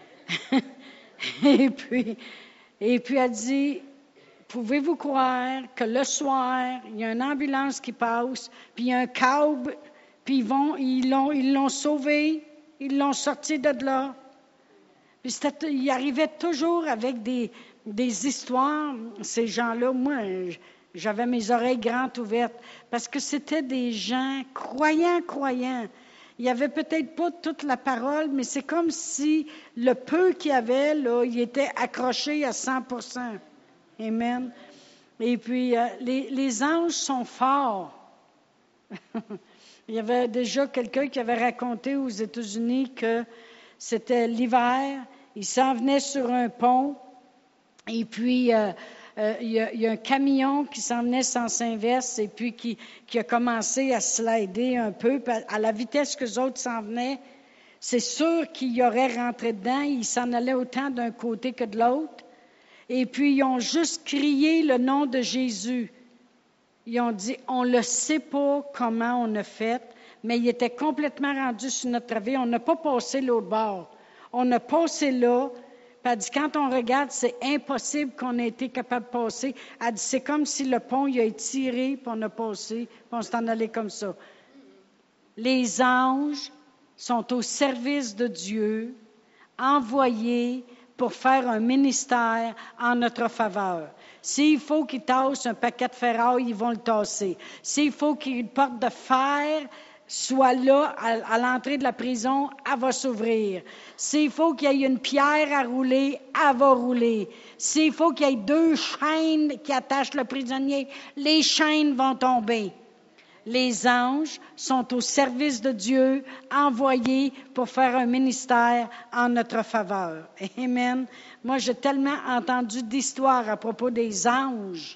Et puis, elle dit, pouvez-vous croire que le soir, il y a une ambulance qui passe, puis il y a un câble, puis ils l'ont sauvé, Ils l'ont sorti de là. Puis ils arrivaient toujours avec des histoires, ces gens-là. Moi, j'avais mes oreilles grandes ouvertes parce que c'était des gens croyants. Il n'y avait peut-être pas toute la parole, mais c'est comme si le peu qu'il y avait, là, il était accroché à 100%. Amen. Et puis, les anges sont forts. Il y avait déjà quelqu'un qui avait raconté aux États-Unis que c'était l'hiver, il s'en venait sur un pont, et puis il y a un camion qui s'en venait sens inverse, et puis qui a commencé à slider un peu, à la vitesse que les autres s'en venaient. C'est sûr qu'il y aurait rentré dedans, il s'en allait autant d'un côté que de l'autre. Et puis, ils ont juste crié le nom de Jésus. Ils ont dit, on ne sait pas comment on a fait, mais il était complètement rendu sur notre travée. On n'a pas passé l'autre bord. On a passé là. Puis elle dit, quand on regarde, c'est impossible qu'on ait été capable de passer. Elle dit, c'est comme si le pont il a étiré, puis on a passé, puis on s'en allait comme ça. Les anges sont au service de Dieu, envoyés pour faire un ministère en notre faveur. S'il faut qu'ils tassent un paquet de ferraille, ils vont le tasser. S'il faut qu'une porte de fer soit là, à l'entrée de la prison, elle va s'ouvrir. S'il faut qu'il y ait une pierre à rouler, elle va rouler. S'il faut qu'il y ait 2 chaînes qui attachent le prisonnier, les chaînes vont tomber. Les anges sont au service de Dieu, envoyés pour faire un ministère en notre faveur. Amen. Moi, j'ai tellement entendu d'histoires à propos des anges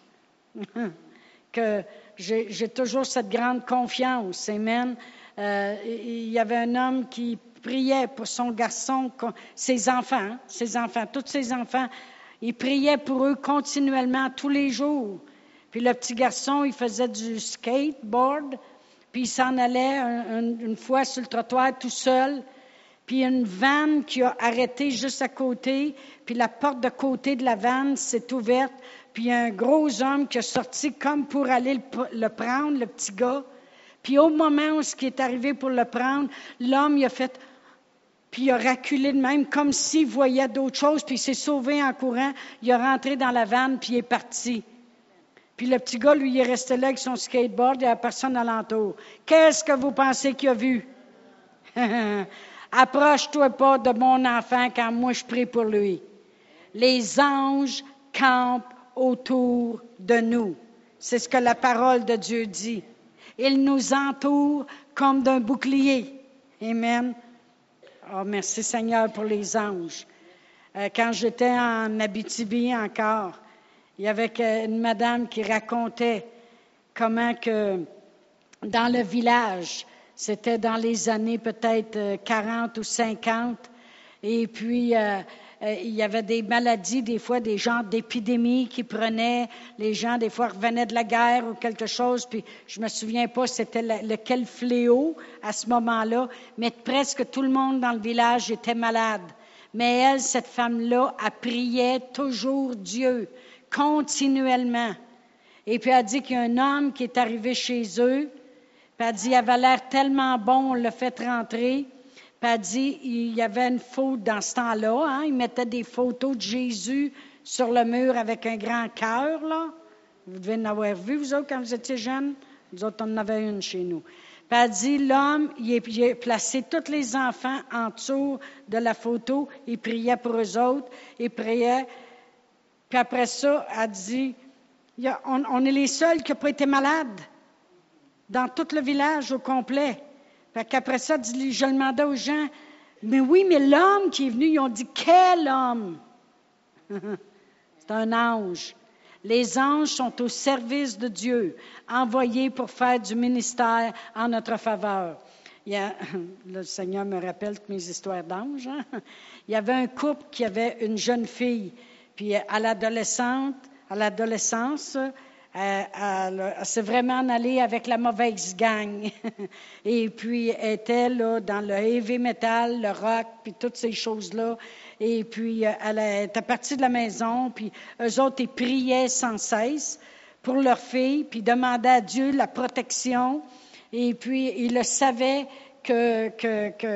que j'ai toujours cette grande confiance. Amen. Il y avait un homme qui priait pour son garçon, ses enfants, tous ses enfants. Il priait pour eux continuellement, tous les jours. Puis le petit garçon, il faisait du skateboard, puis il s'en allait une fois sur le trottoir tout seul. Puis il y a une vanne qui a arrêté juste à côté, puis la porte de côté de la vanne s'est ouverte, puis il y a un gros homme qui est sorti comme pour aller le prendre, le petit gars. Puis au moment où ce qui est arrivé pour le prendre, l'homme, il a fait... Puis il a reculé de même, comme s'il voyait d'autres choses, puis il s'est sauvé en courant. Il est rentré dans la vanne, puis il est parti. Puis le petit gars, lui, il est resté là avec son skateboard, il n'y a personne alentour. Qu'est-ce que vous pensez qu'il a vu? Approche-toi pas de mon enfant quand moi je prie pour lui. Les anges campent autour de nous. C'est ce que la parole de Dieu dit. Ils nous entourent comme d'un bouclier. Amen. Oh, merci Seigneur pour les anges. Quand j'étais en Abitibi encore, il y avait une madame qui racontait comment que dans le village, c'était dans les années peut-être 40 ou 50, et puis il y avait des maladies, des fois des genres d'épidémies qui prenaient, les gens des fois revenaient de la guerre ou quelque chose, puis je me souviens pas c'était lequel fléau à ce moment-là, mais presque tout le monde dans le village était malade. Mais elle, cette femme-là, elle priait toujours Dieu, continuellement. Et puis elle dit qu'il y a un homme qui est arrivé chez eux, puis elle dit, il avait l'air tellement bon, on l'a fait rentrer. Puis elle dit, il y avait une faute dans ce temps-là, hein? Il mettait des photos de Jésus sur le mur avec un grand cœur, là. Vous devez en avoir vu, vous autres, quand vous étiez jeunes. Nous autres, on en avait une chez nous. Puis elle dit, l'homme, il a placé tous les enfants en dessous de la photo. Il priait pour eux autres. Il priait. Puis après ça, elle dit, on est les seuls qui n'ont pas été malades dans tout le village au complet. Fait qu'après ça, je demandais aux gens, mais oui, mais l'homme qui est venu, ils ont dit, quel homme? C'est un ange. Les anges sont au service de Dieu, envoyés pour faire du ministère en notre faveur. Le Seigneur me rappelle toutes mes histoires d'anges. Hein? Il y avait un couple qui avait une jeune fille, puis à l'adolescence, elle s'est vraiment allée avec la mauvaise gang. Et puis, elle était là dans le heavy metal, le rock, puis toutes ces choses-là. Et puis, elle était partie de la maison, puis eux autres, ils priaient sans cesse pour leur fille, puis demandaient à Dieu la protection. Et puis, ils le savaient que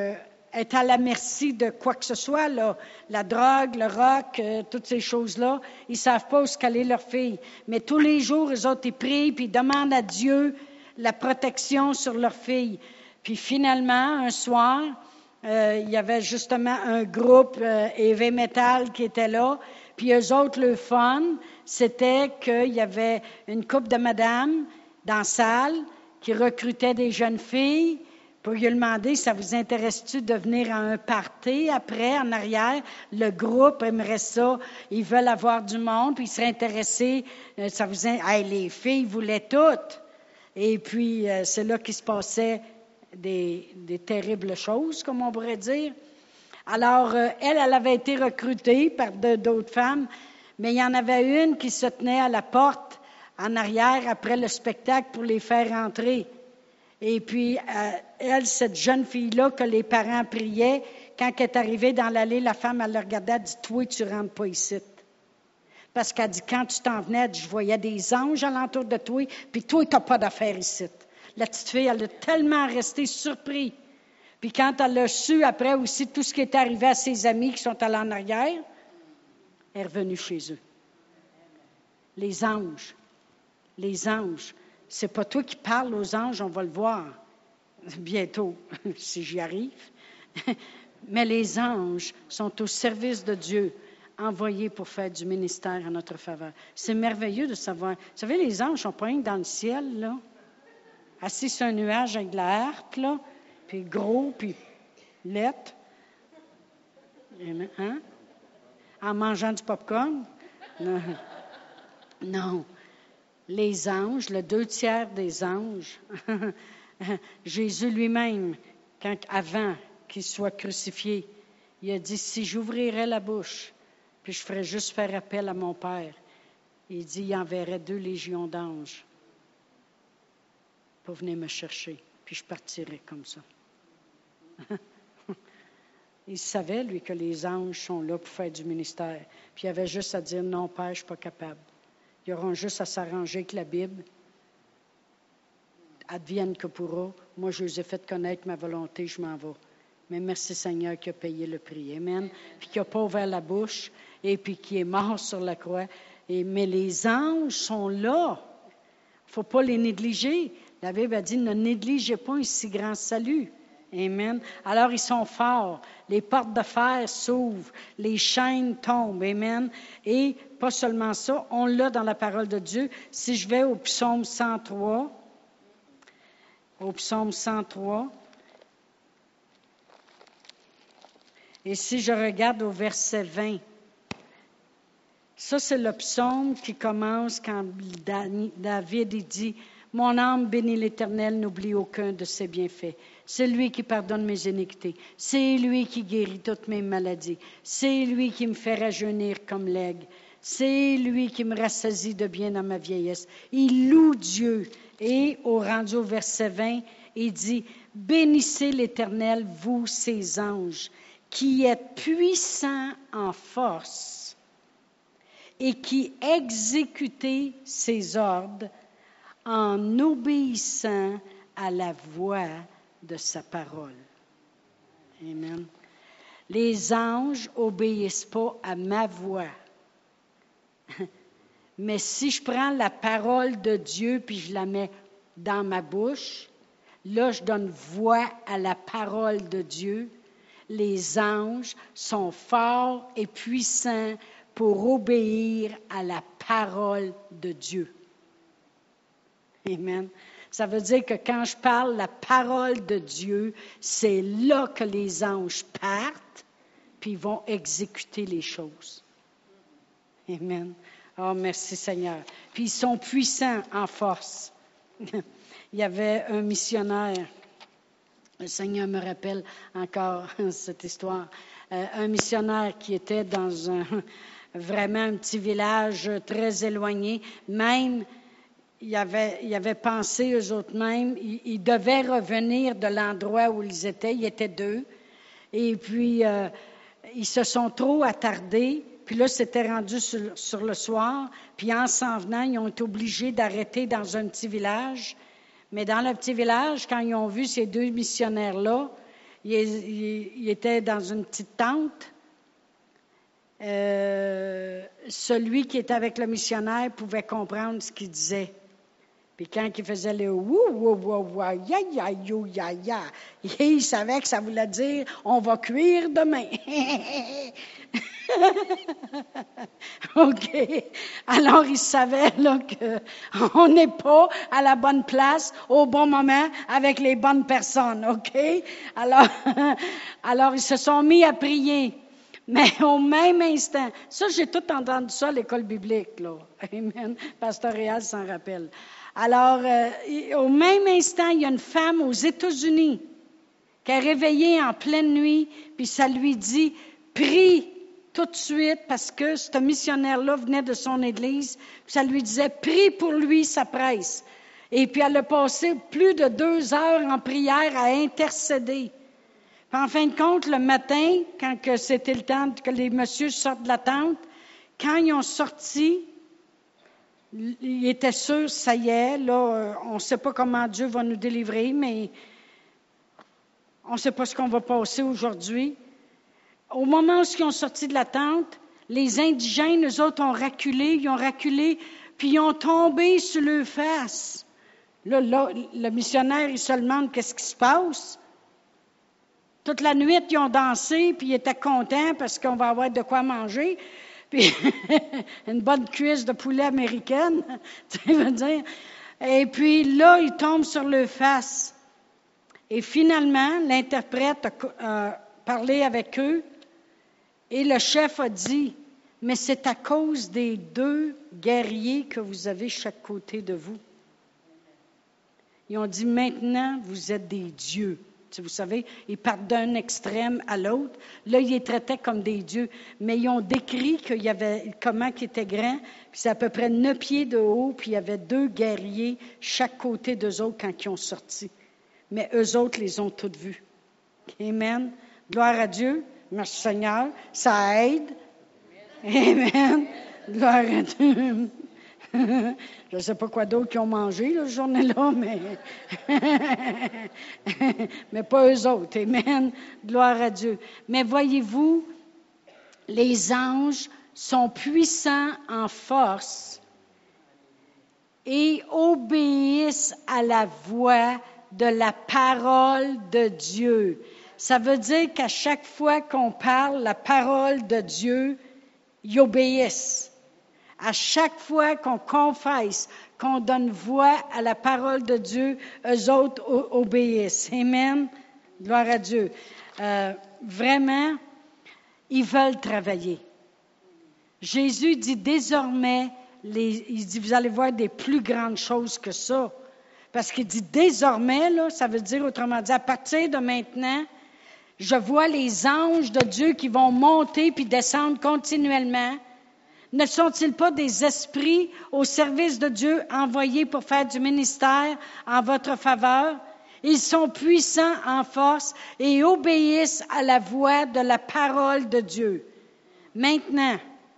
être à la merci de quoi que ce soit, là, la drogue, le rock, toutes ces choses-là. Ils ne savent pas où se caler leur fille. Mais tous les jours, eux autres, ils prient puis ils demandent à Dieu la protection sur leur fille. Puis finalement, un soir, il y avait justement un groupe heavy metal qui était là. Puis eux autres, le fun, c'était qu'il y avait une couple de madames dans la salle qui recrutaient des jeunes filles pour lui demander, ça vous intéresse-tu de venir à un party après, en arrière? Le groupe aimerait ça. Ils veulent avoir du monde, puis ils seraient intéressés. Les filles voulaient toutes. Et puis, c'est là qu'il se passait des terribles choses, comme on pourrait dire. Alors, elle avait été recrutée par d'autres femmes, mais il y en avait une qui se tenait à la porte en arrière après le spectacle pour les faire entrer. Et puis, elle, cette jeune fille-là que les parents priaient, quand elle est arrivée dans l'allée, la femme, elle le regardait, elle dit, « Toi, tu ne rentres pas ici. » Parce qu'elle dit, « Quand tu t'en venais, elle dit, je voyais des anges alentour de toi, puis toi, tu n'as pas d'affaires ici. » La petite fille, elle a tellement resté surprise. Puis quand elle a su, après aussi, tout ce qui est arrivé à ses amis qui sont allés en arrière, elle est revenue chez eux. Les anges. C'est pas toi qui parles aux anges, on va le voir bientôt, si j'y arrive. Mais les anges sont au service de Dieu, envoyés pour faire du ministère en notre faveur. C'est merveilleux de savoir. Vous savez, les anges sont pas rien que dans le ciel, là, assis sur un nuage avec de la harpe, là, puis gros, puis lettre. Hein? En mangeant du popcorn? Non. Non. Les anges, le 2/3 des anges, Jésus lui-même, avant qu'il soit crucifié, il a dit, si j'ouvrirais la bouche, puis je ferais juste faire appel à mon Père, il dit, il enverrait 2 légions d'anges pour venir me chercher, puis je partirais comme ça. Il savait, lui, que les anges sont là pour faire du ministère, puis il avait juste à dire, non, Père, je ne suis pas capable. Ils auront juste à s'arranger avec la Bible. Advienne que pourra. Moi, je les ai fait connaître ma volonté, je m'en vais. Mais merci Seigneur qui a payé le prix. Amen. Puis qui n'a pas ouvert la bouche et puis qui est mort sur la croix. Mais les anges sont là. Il ne faut pas les négliger. La Bible a dit, ne négligez pas un si grand salut. Amen. Alors, ils sont forts. Les portes de fer s'ouvrent. Les chaînes tombent. Amen. Et pas seulement ça, on l'a dans la parole de Dieu. Si je vais au psaume 103, et si je regarde au verset 20, ça, c'est le psaume qui commence quand David il dit, « Mon âme bénit l'Éternel, n'oublie aucun de ses bienfaits. C'est lui qui pardonne mes iniquités. C'est lui qui guérit toutes mes maladies. C'est lui qui me fait rajeunir comme l'aigle. C'est lui qui me rassasie de bien dans ma vieillesse. » Il loue Dieu. Et rendu au verset 20, il dit, « Bénissez l'Éternel, vous ses anges, qui êtes puissants en force et qui exécutez ses ordres en obéissant à la voix de sa parole. » Amen. Les anges n'obéissent pas à ma voix. Mais si je prends la parole de Dieu puis je la mets dans ma bouche, là, je donne voix à la parole de Dieu. Les anges sont forts et puissants pour obéir à la parole de Dieu. Amen. Ça veut dire que quand je parle la parole de Dieu, c'est là que les anges partent, puis ils vont exécuter les choses. Amen. Oh, merci Seigneur. Puis ils sont puissants en force. Il y avait un missionnaire, le Seigneur me rappelle encore cette histoire, un missionnaire qui était dans vraiment un petit village très éloigné, même ils avaient pensé, eux autres mêmes, ils devaient revenir de l'endroit où ils étaient 2, et puis ils se sont trop attardés, puis là, c'était rendu sur le soir, puis en s'en venant, ils ont été obligés d'arrêter dans un petit village, mais dans le petit village, quand ils ont vu ces 2 missionnaires-là, il était dans une petite tente. Celui qui était avec le missionnaire pouvait comprendre ce qu'il disait. Puis quand il faisait le il savait que ça voulait dire on va cuire demain. OK. Alors il savait là qu'on n'est pas à la bonne place au bon moment avec les bonnes personnes. OK? Alors ils se sont mis à prier. Mais au même instant, ça j'ai tout entendu ça à l'école biblique là. Amen. Pasteur Réal s'en rappelle. Alors, au même instant, il y a une femme aux États-Unis qui est réveillée en pleine nuit, puis ça lui dit, prie tout de suite, parce que ce missionnaire-là venait de son église, puis ça lui disait, prie pour lui, ça presse. Et puis elle a passé plus de 2 heures en prière à intercéder. Puis en fin de compte, le matin, quand c'était le temps que les messieurs sortent de la tente, quand ils ont sorti, il était sûr, ça y est, là, on ne sait pas comment Dieu va nous délivrer, mais on ne sait pas ce qu'on va passer aujourd'hui. Au moment où ils ont sorti de la tente, les indigènes, eux autres, ont reculé, puis ils ont tombé sur leur face. Là, le missionnaire, il se demande qu'est-ce qui se passe. Toute la nuit, ils ont dansé, puis ils étaient contents parce qu'on va avoir de quoi manger. Puis une bonne cuisse de poulet américaine, tu veux dire. Et puis là, ils tombent sur leur face. Et finalement, l'interprète a parlé avec eux et le chef a dit, mais c'est à cause des 2 guerriers que vous avez chaque côté de vous. Ils ont dit, maintenant, vous êtes des dieux. Vous savez, ils partent d'un extrême à l'autre. Là, ils les traitaient comme des dieux. Mais ils ont décrit qu'il y avait, comment ils étaient grands, puis c'est à peu près 9 pieds de haut, puis il y avait 2 guerriers chaque côté d'eux autres quand ils ont sorti. Mais eux autres les ont toutes vus. Amen. Gloire à Dieu. Merci Seigneur. Ça aide. Amen. Gloire à Dieu. Je ne sais pas quoi d'autre qu'ils ont mangé, là, cette journée-là, mais pas eux autres. Amen. Gloire à Dieu. Mais voyez-vous, les anges sont puissants en force et obéissent à la voix de la parole de Dieu. Ça veut dire qu'à chaque fois qu'on parle la parole de Dieu, ils obéissent. À chaque fois qu'on confesse, qu'on donne voix à la parole de Dieu, eux autres obéissent. Amen. Gloire à Dieu. Vraiment, ils veulent travailler. Jésus dit désormais, il dit, vous allez voir des plus grandes choses que ça. Parce qu'il dit désormais, là, ça veut dire autrement dit, à partir de maintenant, je vois les anges de Dieu qui vont monter puis descendre continuellement. Ne sont-ils pas des esprits au service de Dieu envoyés pour faire du ministère en votre faveur? Ils sont puissants en force et obéissent à la voix de la parole de Dieu. Maintenant,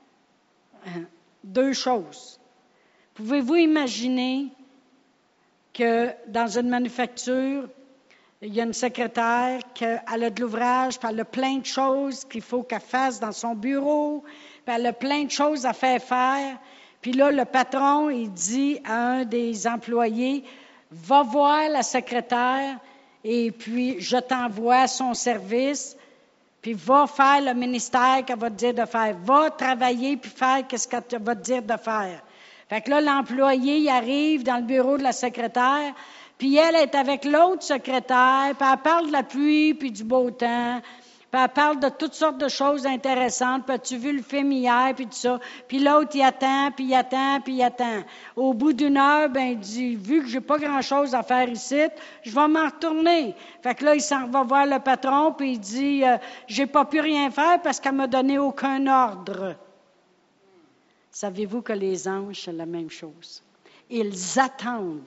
2 choses. Pouvez-vous imaginer que dans une manufacture, il y a une secrétaire qu'elle a de l'ouvrage, puis elle a plein de choses qu'il faut qu'elle fasse dans son bureau, puis elle a plein de choses à faire. Puis là, le patron, il dit à un des employés, va voir la secrétaire et puis je t'envoie à son service, puis va faire le ministère qu'elle va te dire de faire. Va travailler puis faire ce qu'elle va te dire de faire. Fait que là, l'employé, il arrive dans le bureau de la secrétaire, puis elle est avec l'autre secrétaire, puis elle parle de la pluie, puis du beau temps, puis elle parle de toutes sortes de choses intéressantes, puis as-tu vu le film hier, puis tout ça. Puis l'autre, il attend, puis il attend, puis il attend. Au bout d'1 heure, il dit, vu que j'ai pas grand-chose à faire ici, je vais m'en retourner. Fait que là, il s'en va voir le patron, puis il dit, j'ai pas pu rien faire parce qu'elle m'a donné aucun ordre. Savez-vous que les anges, c'est la même chose? Ils attendent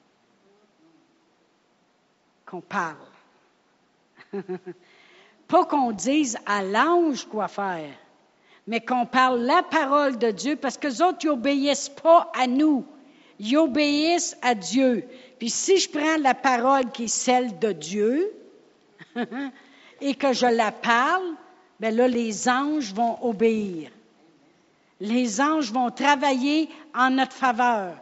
qu'on parle. Pas qu'on dise à l'ange quoi faire, mais qu'on parle la parole de Dieu, parce que les autres, ils n'obéissent pas à nous. Ils obéissent à Dieu. Puis si je prends la parole qui est celle de Dieu, et que je la parle, bien là, les anges vont obéir. Les anges vont travailler en notre faveur.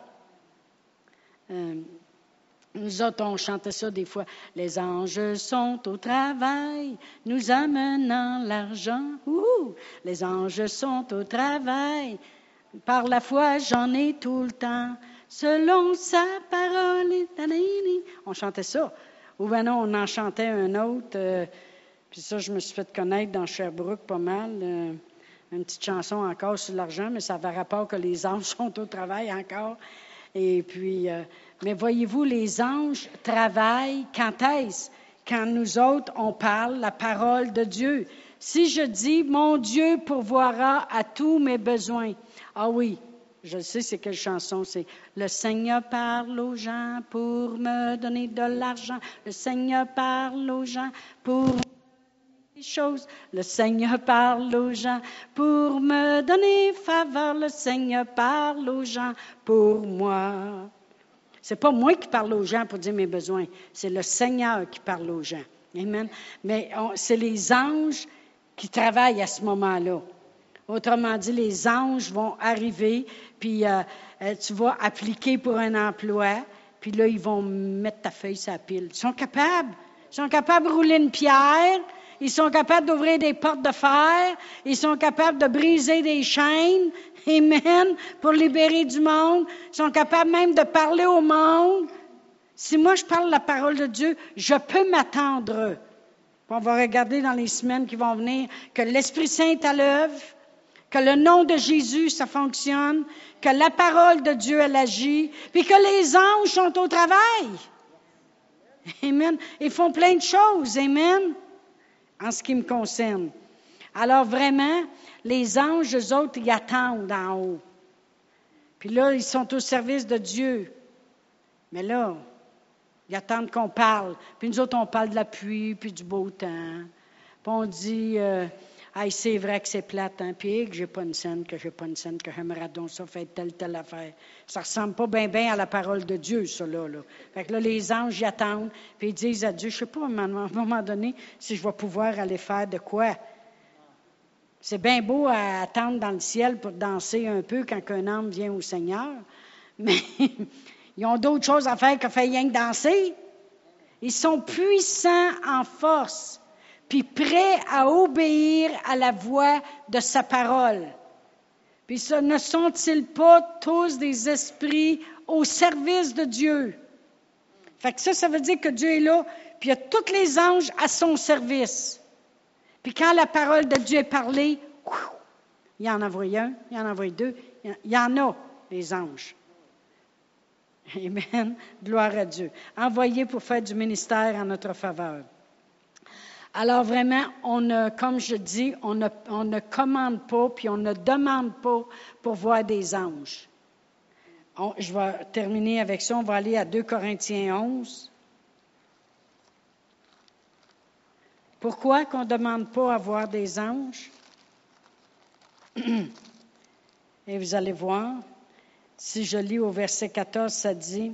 Nous autres, on chantait ça des fois. Les anges sont au travail, nous amenant l'argent. Les anges sont au travail. Par la foi, j'en ai tout le temps. Selon sa parole. On chantait ça. Ou bien non, on en chantait un autre. Puis ça, je me suis fait connaître dans Sherbrooke pas mal. Une petite chanson encore sur l'argent, mais ça avait rapport que les anges sont au travail encore. Et puis, mais voyez-vous, les anges travaillent quand est-ce? Quand nous autres, on parle la parole de Dieu. Si je dis, mon Dieu pourvoira à tous mes besoins. Ah oui, je sais c'est quelle chanson, c'est « Le Seigneur parle aux gens pour me donner de l'argent. Le Seigneur parle aux gens pour des choses. Le Seigneur parle aux gens pour me donner faveur. Le Seigneur parle aux gens pour moi. » C'est pas moi qui parle aux gens pour dire mes besoins. C'est le Seigneur qui parle aux gens. Amen. Mais c'est les anges qui travaillent à ce moment-là. Autrement dit, les anges vont arriver, puis tu vas appliquer pour un emploi, puis là, ils vont mettre ta feuille sur la pile. Ils sont capables. Ils sont capables de rouler une pierre. Ils sont capables d'ouvrir des portes de fer. Ils sont capables de briser des chaînes. Amen. Pour libérer du monde. Ils sont capables même de parler au monde. Si moi, je parle la parole de Dieu, je peux m'attendre. On va regarder dans les semaines qui vont venir que l'Esprit Saint est à l'œuvre, que le nom de Jésus, ça fonctionne, que la parole de Dieu, elle agit, puis que les anges sont au travail. Amen. Ils font plein de choses. Amen. En ce qui me concerne. Alors vraiment, les anges, eux autres, ils attendent en haut. Puis là, ils sont au service de Dieu. Mais là, ils attendent qu'on parle. Puis nous autres, on parle de la pluie, puis du beau temps. Puis on dit, hey, c'est vrai que c'est plate, hein? Puis que j'ai pas une scène, que j'aimerais donc ça faire telle affaire. Ça ressemble pas bien à la parole de Dieu, ça, là. Fait que là, les anges, ils attendent, puis ils disent à Dieu, je sais pas, à un moment donné, si je vais pouvoir aller faire de quoi. C'est bien beau à attendre dans le ciel pour danser un peu quand un homme vient au Seigneur, mais ils ont d'autres choses à faire que faire rien que danser. Ils sont puissants en force, puis prêts à obéir à la voix de sa parole. Puis ce ne sont-ils pas tous des esprits au service de Dieu? Fait que ça veut dire que Dieu est là, puis il y a tous les anges à son service. Puis quand la parole de Dieu est parlée, il y en envoie un, il y en envoie deux, il y en a, les anges. Amen. Gloire à Dieu. Envoyés pour faire du ministère en notre faveur. Alors vraiment, comme je dis, on ne commande pas, puis on ne demande pas pour voir des anges. Je vais terminer avec ça. On va aller à 2 Corinthiens 11. Pourquoi qu'on ne demande pas à voir des anges? Et vous allez voir, si je lis au verset 14, ça dit...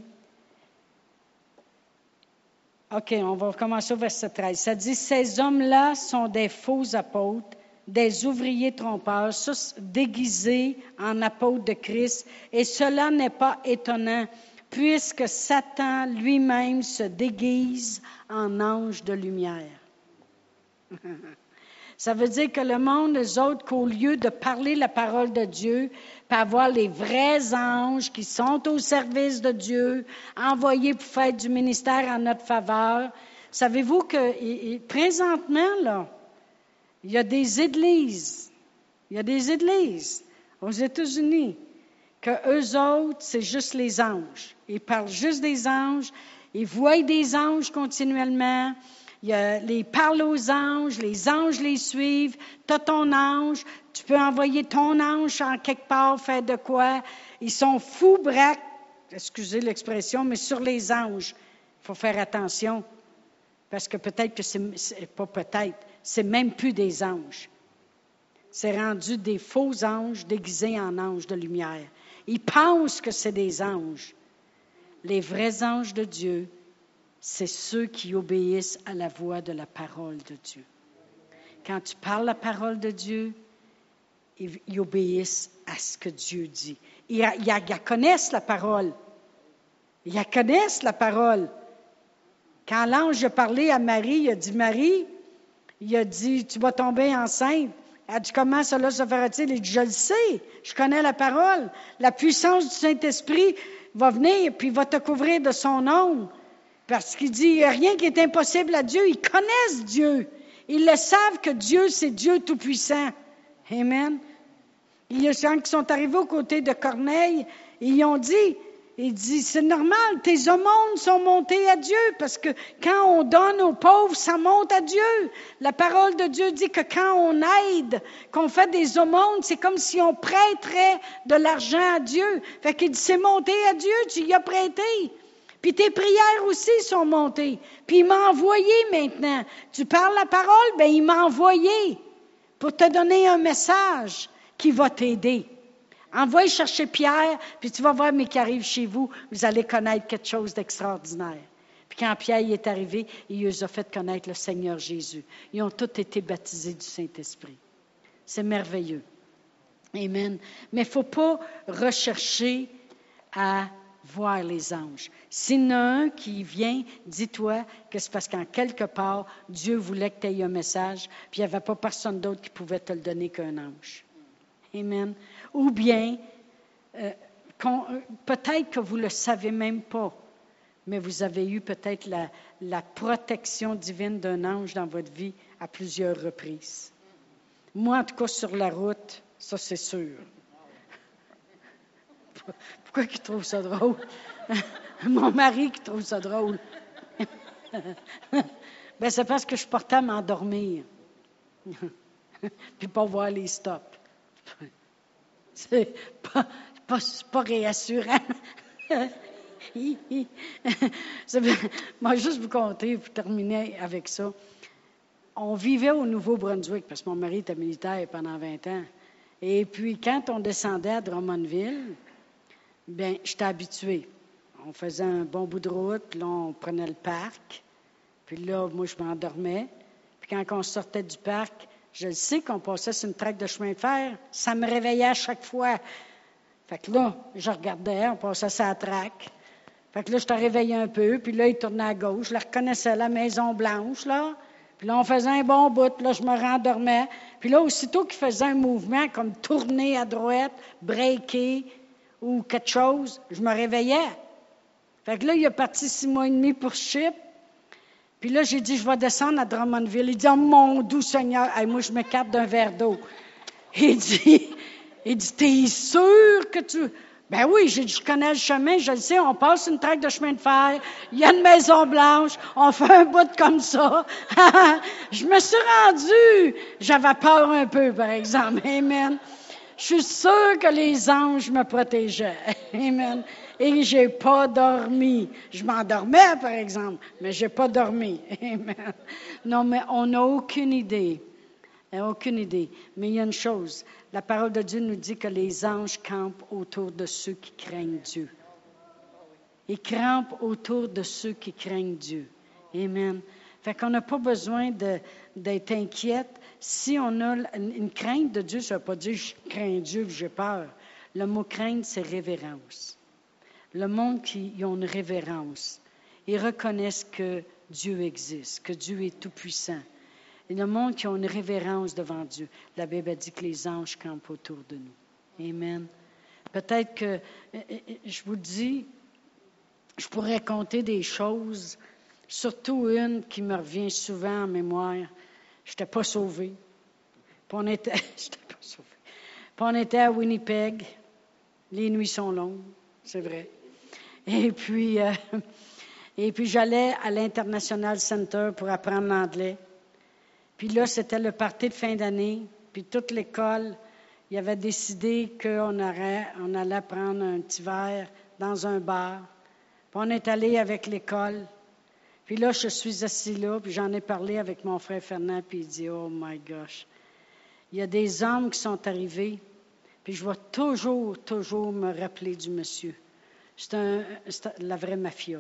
OK, on va commencer au verset 13. Ça dit, ces hommes-là sont des faux apôtres, des ouvriers trompeurs, déguisés en apôtres de Christ, et cela n'est pas étonnant, puisque Satan lui-même se déguise en ange de lumière. Ça veut dire que le monde, eux autres, qu'au lieu de parler la parole de Dieu, puis avoir les vrais anges qui sont au service de Dieu, envoyés pour faire du ministère en notre faveur, savez-vous que présentement, là, il y a des églises aux États-Unis, que eux autres, c'est juste les anges. Ils parlent juste des anges, ils voient des anges continuellement. Ils parlent aux anges, les anges les suivent. Tu as ton ange, tu peux envoyer ton ange en quelque part, faire de quoi. Ils sont fous braques, excusez l'expression, mais sur les anges. Il faut faire attention, parce que peut-être que c'est même plus des anges. C'est rendu des faux anges déguisés en anges de lumière. Ils pensent que c'est des anges. Les vrais anges de Dieu, c'est ceux qui obéissent à la voix de la parole de Dieu. Quand tu parles la parole de Dieu, ils obéissent à ce que Dieu dit. Ils connaissent la parole. Ils connaissent la parole. Quand l'ange a parlé à Marie, il a dit, Marie, il a dit, tu vas tomber enceinte. Elle a dit, comment cela se fera-t-il? Il dit, je le sais, je connais la parole. La puissance du Saint-Esprit va venir, puis va te couvrir de son ombre. Parce qu'il dit, il n'y a rien qui est impossible à Dieu. Ils connaissent Dieu. Ils le savent que Dieu, c'est Dieu Tout-Puissant. Amen. Il y a des gens qui sont arrivés aux côtés de Corneille, ils ont dit, il dit, c'est normal, tes aumônes sont montées à Dieu, parce que quand on donne aux pauvres, ça monte à Dieu. La parole de Dieu dit que quand on aide, qu'on fait des aumônes, c'est comme si on prêterait de l'argent à Dieu. Fait qu'il dit, c'est monté à Dieu, tu y as prêté. Puis tes prières aussi sont montées. Puis il m'a envoyé maintenant. Tu parles la parole, bien il m'a envoyé pour te donner un message qui va t'aider. Envoie chercher Pierre, puis tu vas voir, mais qui arrive chez vous, vous allez connaître quelque chose d'extraordinaire. Puis quand Pierre y est arrivé, il les a fait connaître le Seigneur Jésus. Ils ont tous été baptisés du Saint-Esprit. C'est merveilleux. Amen. Mais il ne faut pas rechercher à voir les anges. S'il y en a un qui vient, dis-toi que c'est parce qu'en quelque part, Dieu voulait que tu aies un message, puis il n'y avait pas personne d'autre qui pouvait te le donner qu'un ange. Amen. Ou bien, peut-être que vous ne le savez même pas, mais vous avez eu peut-être la protection divine d'un ange dans votre vie à plusieurs reprises. Moi, en tout cas, sur la route, ça c'est sûr. Pourquoi il trouve ça drôle? Mon mari qui trouve ça drôle. Ben, c'est parce que je portais à m'endormir. Puis pas voir les stops. C'est pas réassurant. Moi, juste vous conter, pour terminer avec ça. On vivait au Nouveau-Brunswick, parce que mon mari était militaire pendant 20 ans. Et puis, quand on descendait à Drummondville, bien, j'étais habituée. On faisait un bon bout de route, puis là, on prenait le parc. Puis là, moi, je m'endormais. Puis quand on sortait du parc, je le sais qu'on passait sur une traque de chemin de fer. Ça me réveillait à chaque fois. Fait que là, je regardais, on passait sur la traque. Fait que là, je te réveillais un peu. Puis là, il tournait à gauche. Je la reconnaissais, la Maison Blanche, là. Puis là, on faisait un bon bout. Là, je me rendormais. Puis là, aussitôt qu'il faisait un mouvement comme tourner à droite, breaker ou quelque chose, je me réveillais. Fait que là, il a parti 6 mois et demi pour Chypre. Puis là, j'ai dit, je vais descendre à Drummondville. Il dit, oh mon doux Seigneur, hey, moi, je m'écarte d'un verre d'eau. Il dit, t'es sûr que tu... Ben oui, j'ai dit, je connais le chemin, je le sais, on passe une traque de chemin de fer, il y a une Maison Blanche, on fait un bout comme ça. Je me suis rendue, j'avais peur un peu, par exemple. Amen. Je suis sûre que les anges me protégeaient. Amen. Et j'ai pas dormi. Je m'endormais, par exemple, mais j'ai pas dormi. Amen. Non, mais on n'a aucune idée. Aucune idée. Mais il y a une chose. La parole de Dieu nous dit que les anges campent autour de ceux qui craignent Dieu. Ils campent autour de ceux qui craignent Dieu. Amen. Fait qu'on n'a pas besoin d'être inquiète. Si on a une crainte de Dieu, ça ne veut pas dire je crains Dieu, j'ai peur. Le mot crainte, c'est révérence. Le monde qui a une révérence, ils reconnaissent que Dieu existe, que Dieu est tout-puissant. Et le monde qui a une révérence devant Dieu, la Bible a dit que les anges campent autour de nous. Amen. Peut-être que, je vous dis, je pourrais compter des choses, surtout une qui me revient souvent en mémoire. Je n'étais pas sauvée. J'étais pas sauvée. Puis on était à Winnipeg. Les nuits sont longues, c'est vrai. Et puis j'allais à l'International Center pour apprendre l'anglais. Puis là, c'était le party de fin d'année. Puis toute l'école, il avait décidé qu'on allait prendre un petit verre dans un bar. Puis on est allé avec l'école. Puis là, je suis assis là, puis j'en ai parlé avec mon frère Fernand, puis il dit, « Oh my gosh, il y a des hommes qui sont arrivés, puis je vais toujours me rappeler du monsieur. C'est la vraie mafia.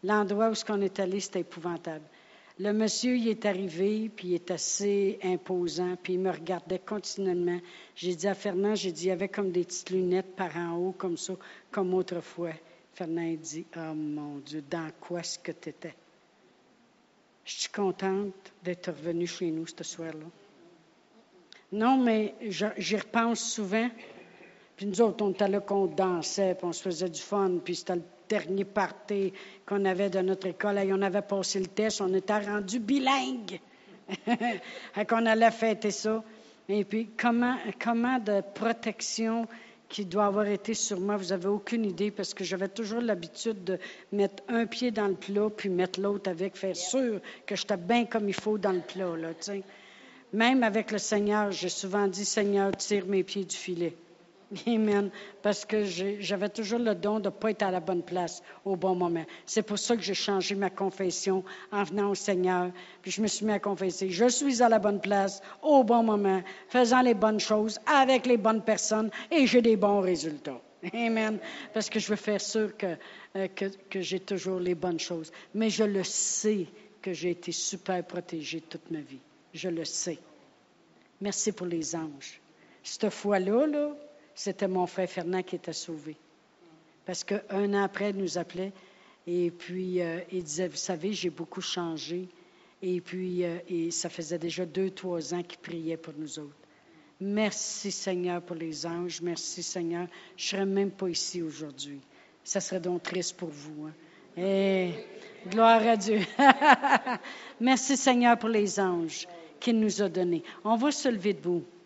L'endroit où on est allé, c'était épouvantable. Le monsieur, il est arrivé, puis il est assez imposant, puis il me regardait continuellement. J'ai dit à Fernand, il y avait comme des petites lunettes par en haut, comme ça, comme autrefois. Fernand, il dit, « Oh mon Dieu, dans quoi est-ce que tu étais? » Je suis contente d'être revenue chez nous ce soir-là. Non, mais j'y repense souvent. Puis nous autres, on était là qu'on dansait, puis on se faisait du fun, puis c'était le dernier party qu'on avait de notre école. Et on avait passé le test, on était rendus bilingues. Qu'on allait fêter ça. Et puis, comment de protection qui doit avoir été sur moi, vous n'avez aucune idée, parce que j'avais toujours l'habitude de mettre un pied dans le plat, puis mettre l'autre avec, faire sûr que j'étais bien comme il faut dans le plat, là, tu sais. Même avec le Seigneur, j'ai souvent dit, Seigneur, tire mes pieds du filet. Amen. Parce que j'avais toujours le don de ne pas être à la bonne place au bon moment. C'est pour ça que j'ai changé ma confession en venant au Seigneur. Puis je me suis mis à confesser. Je suis à la bonne place au bon moment, faisant les bonnes choses avec les bonnes personnes et j'ai des bons résultats. Amen. Parce que je veux faire sûr que j'ai toujours les bonnes choses. Mais je le sais que j'ai été super protégée toute ma vie. Je le sais. Merci pour les anges. Cette fois-là, c'était mon frère Fernand qui était sauvé. Parce qu'un an après, il nous appelait et puis il disait, vous savez, j'ai beaucoup changé. Et puis, ça faisait déjà 2-3 ans qu'il priait pour nous autres. Merci Seigneur pour les anges. Merci Seigneur. Je ne serais même pas ici aujourd'hui. Ça serait donc triste pour vous. Hein? Et gloire à Dieu. Merci Seigneur pour les anges qu'il nous a donnés. On va se lever debout.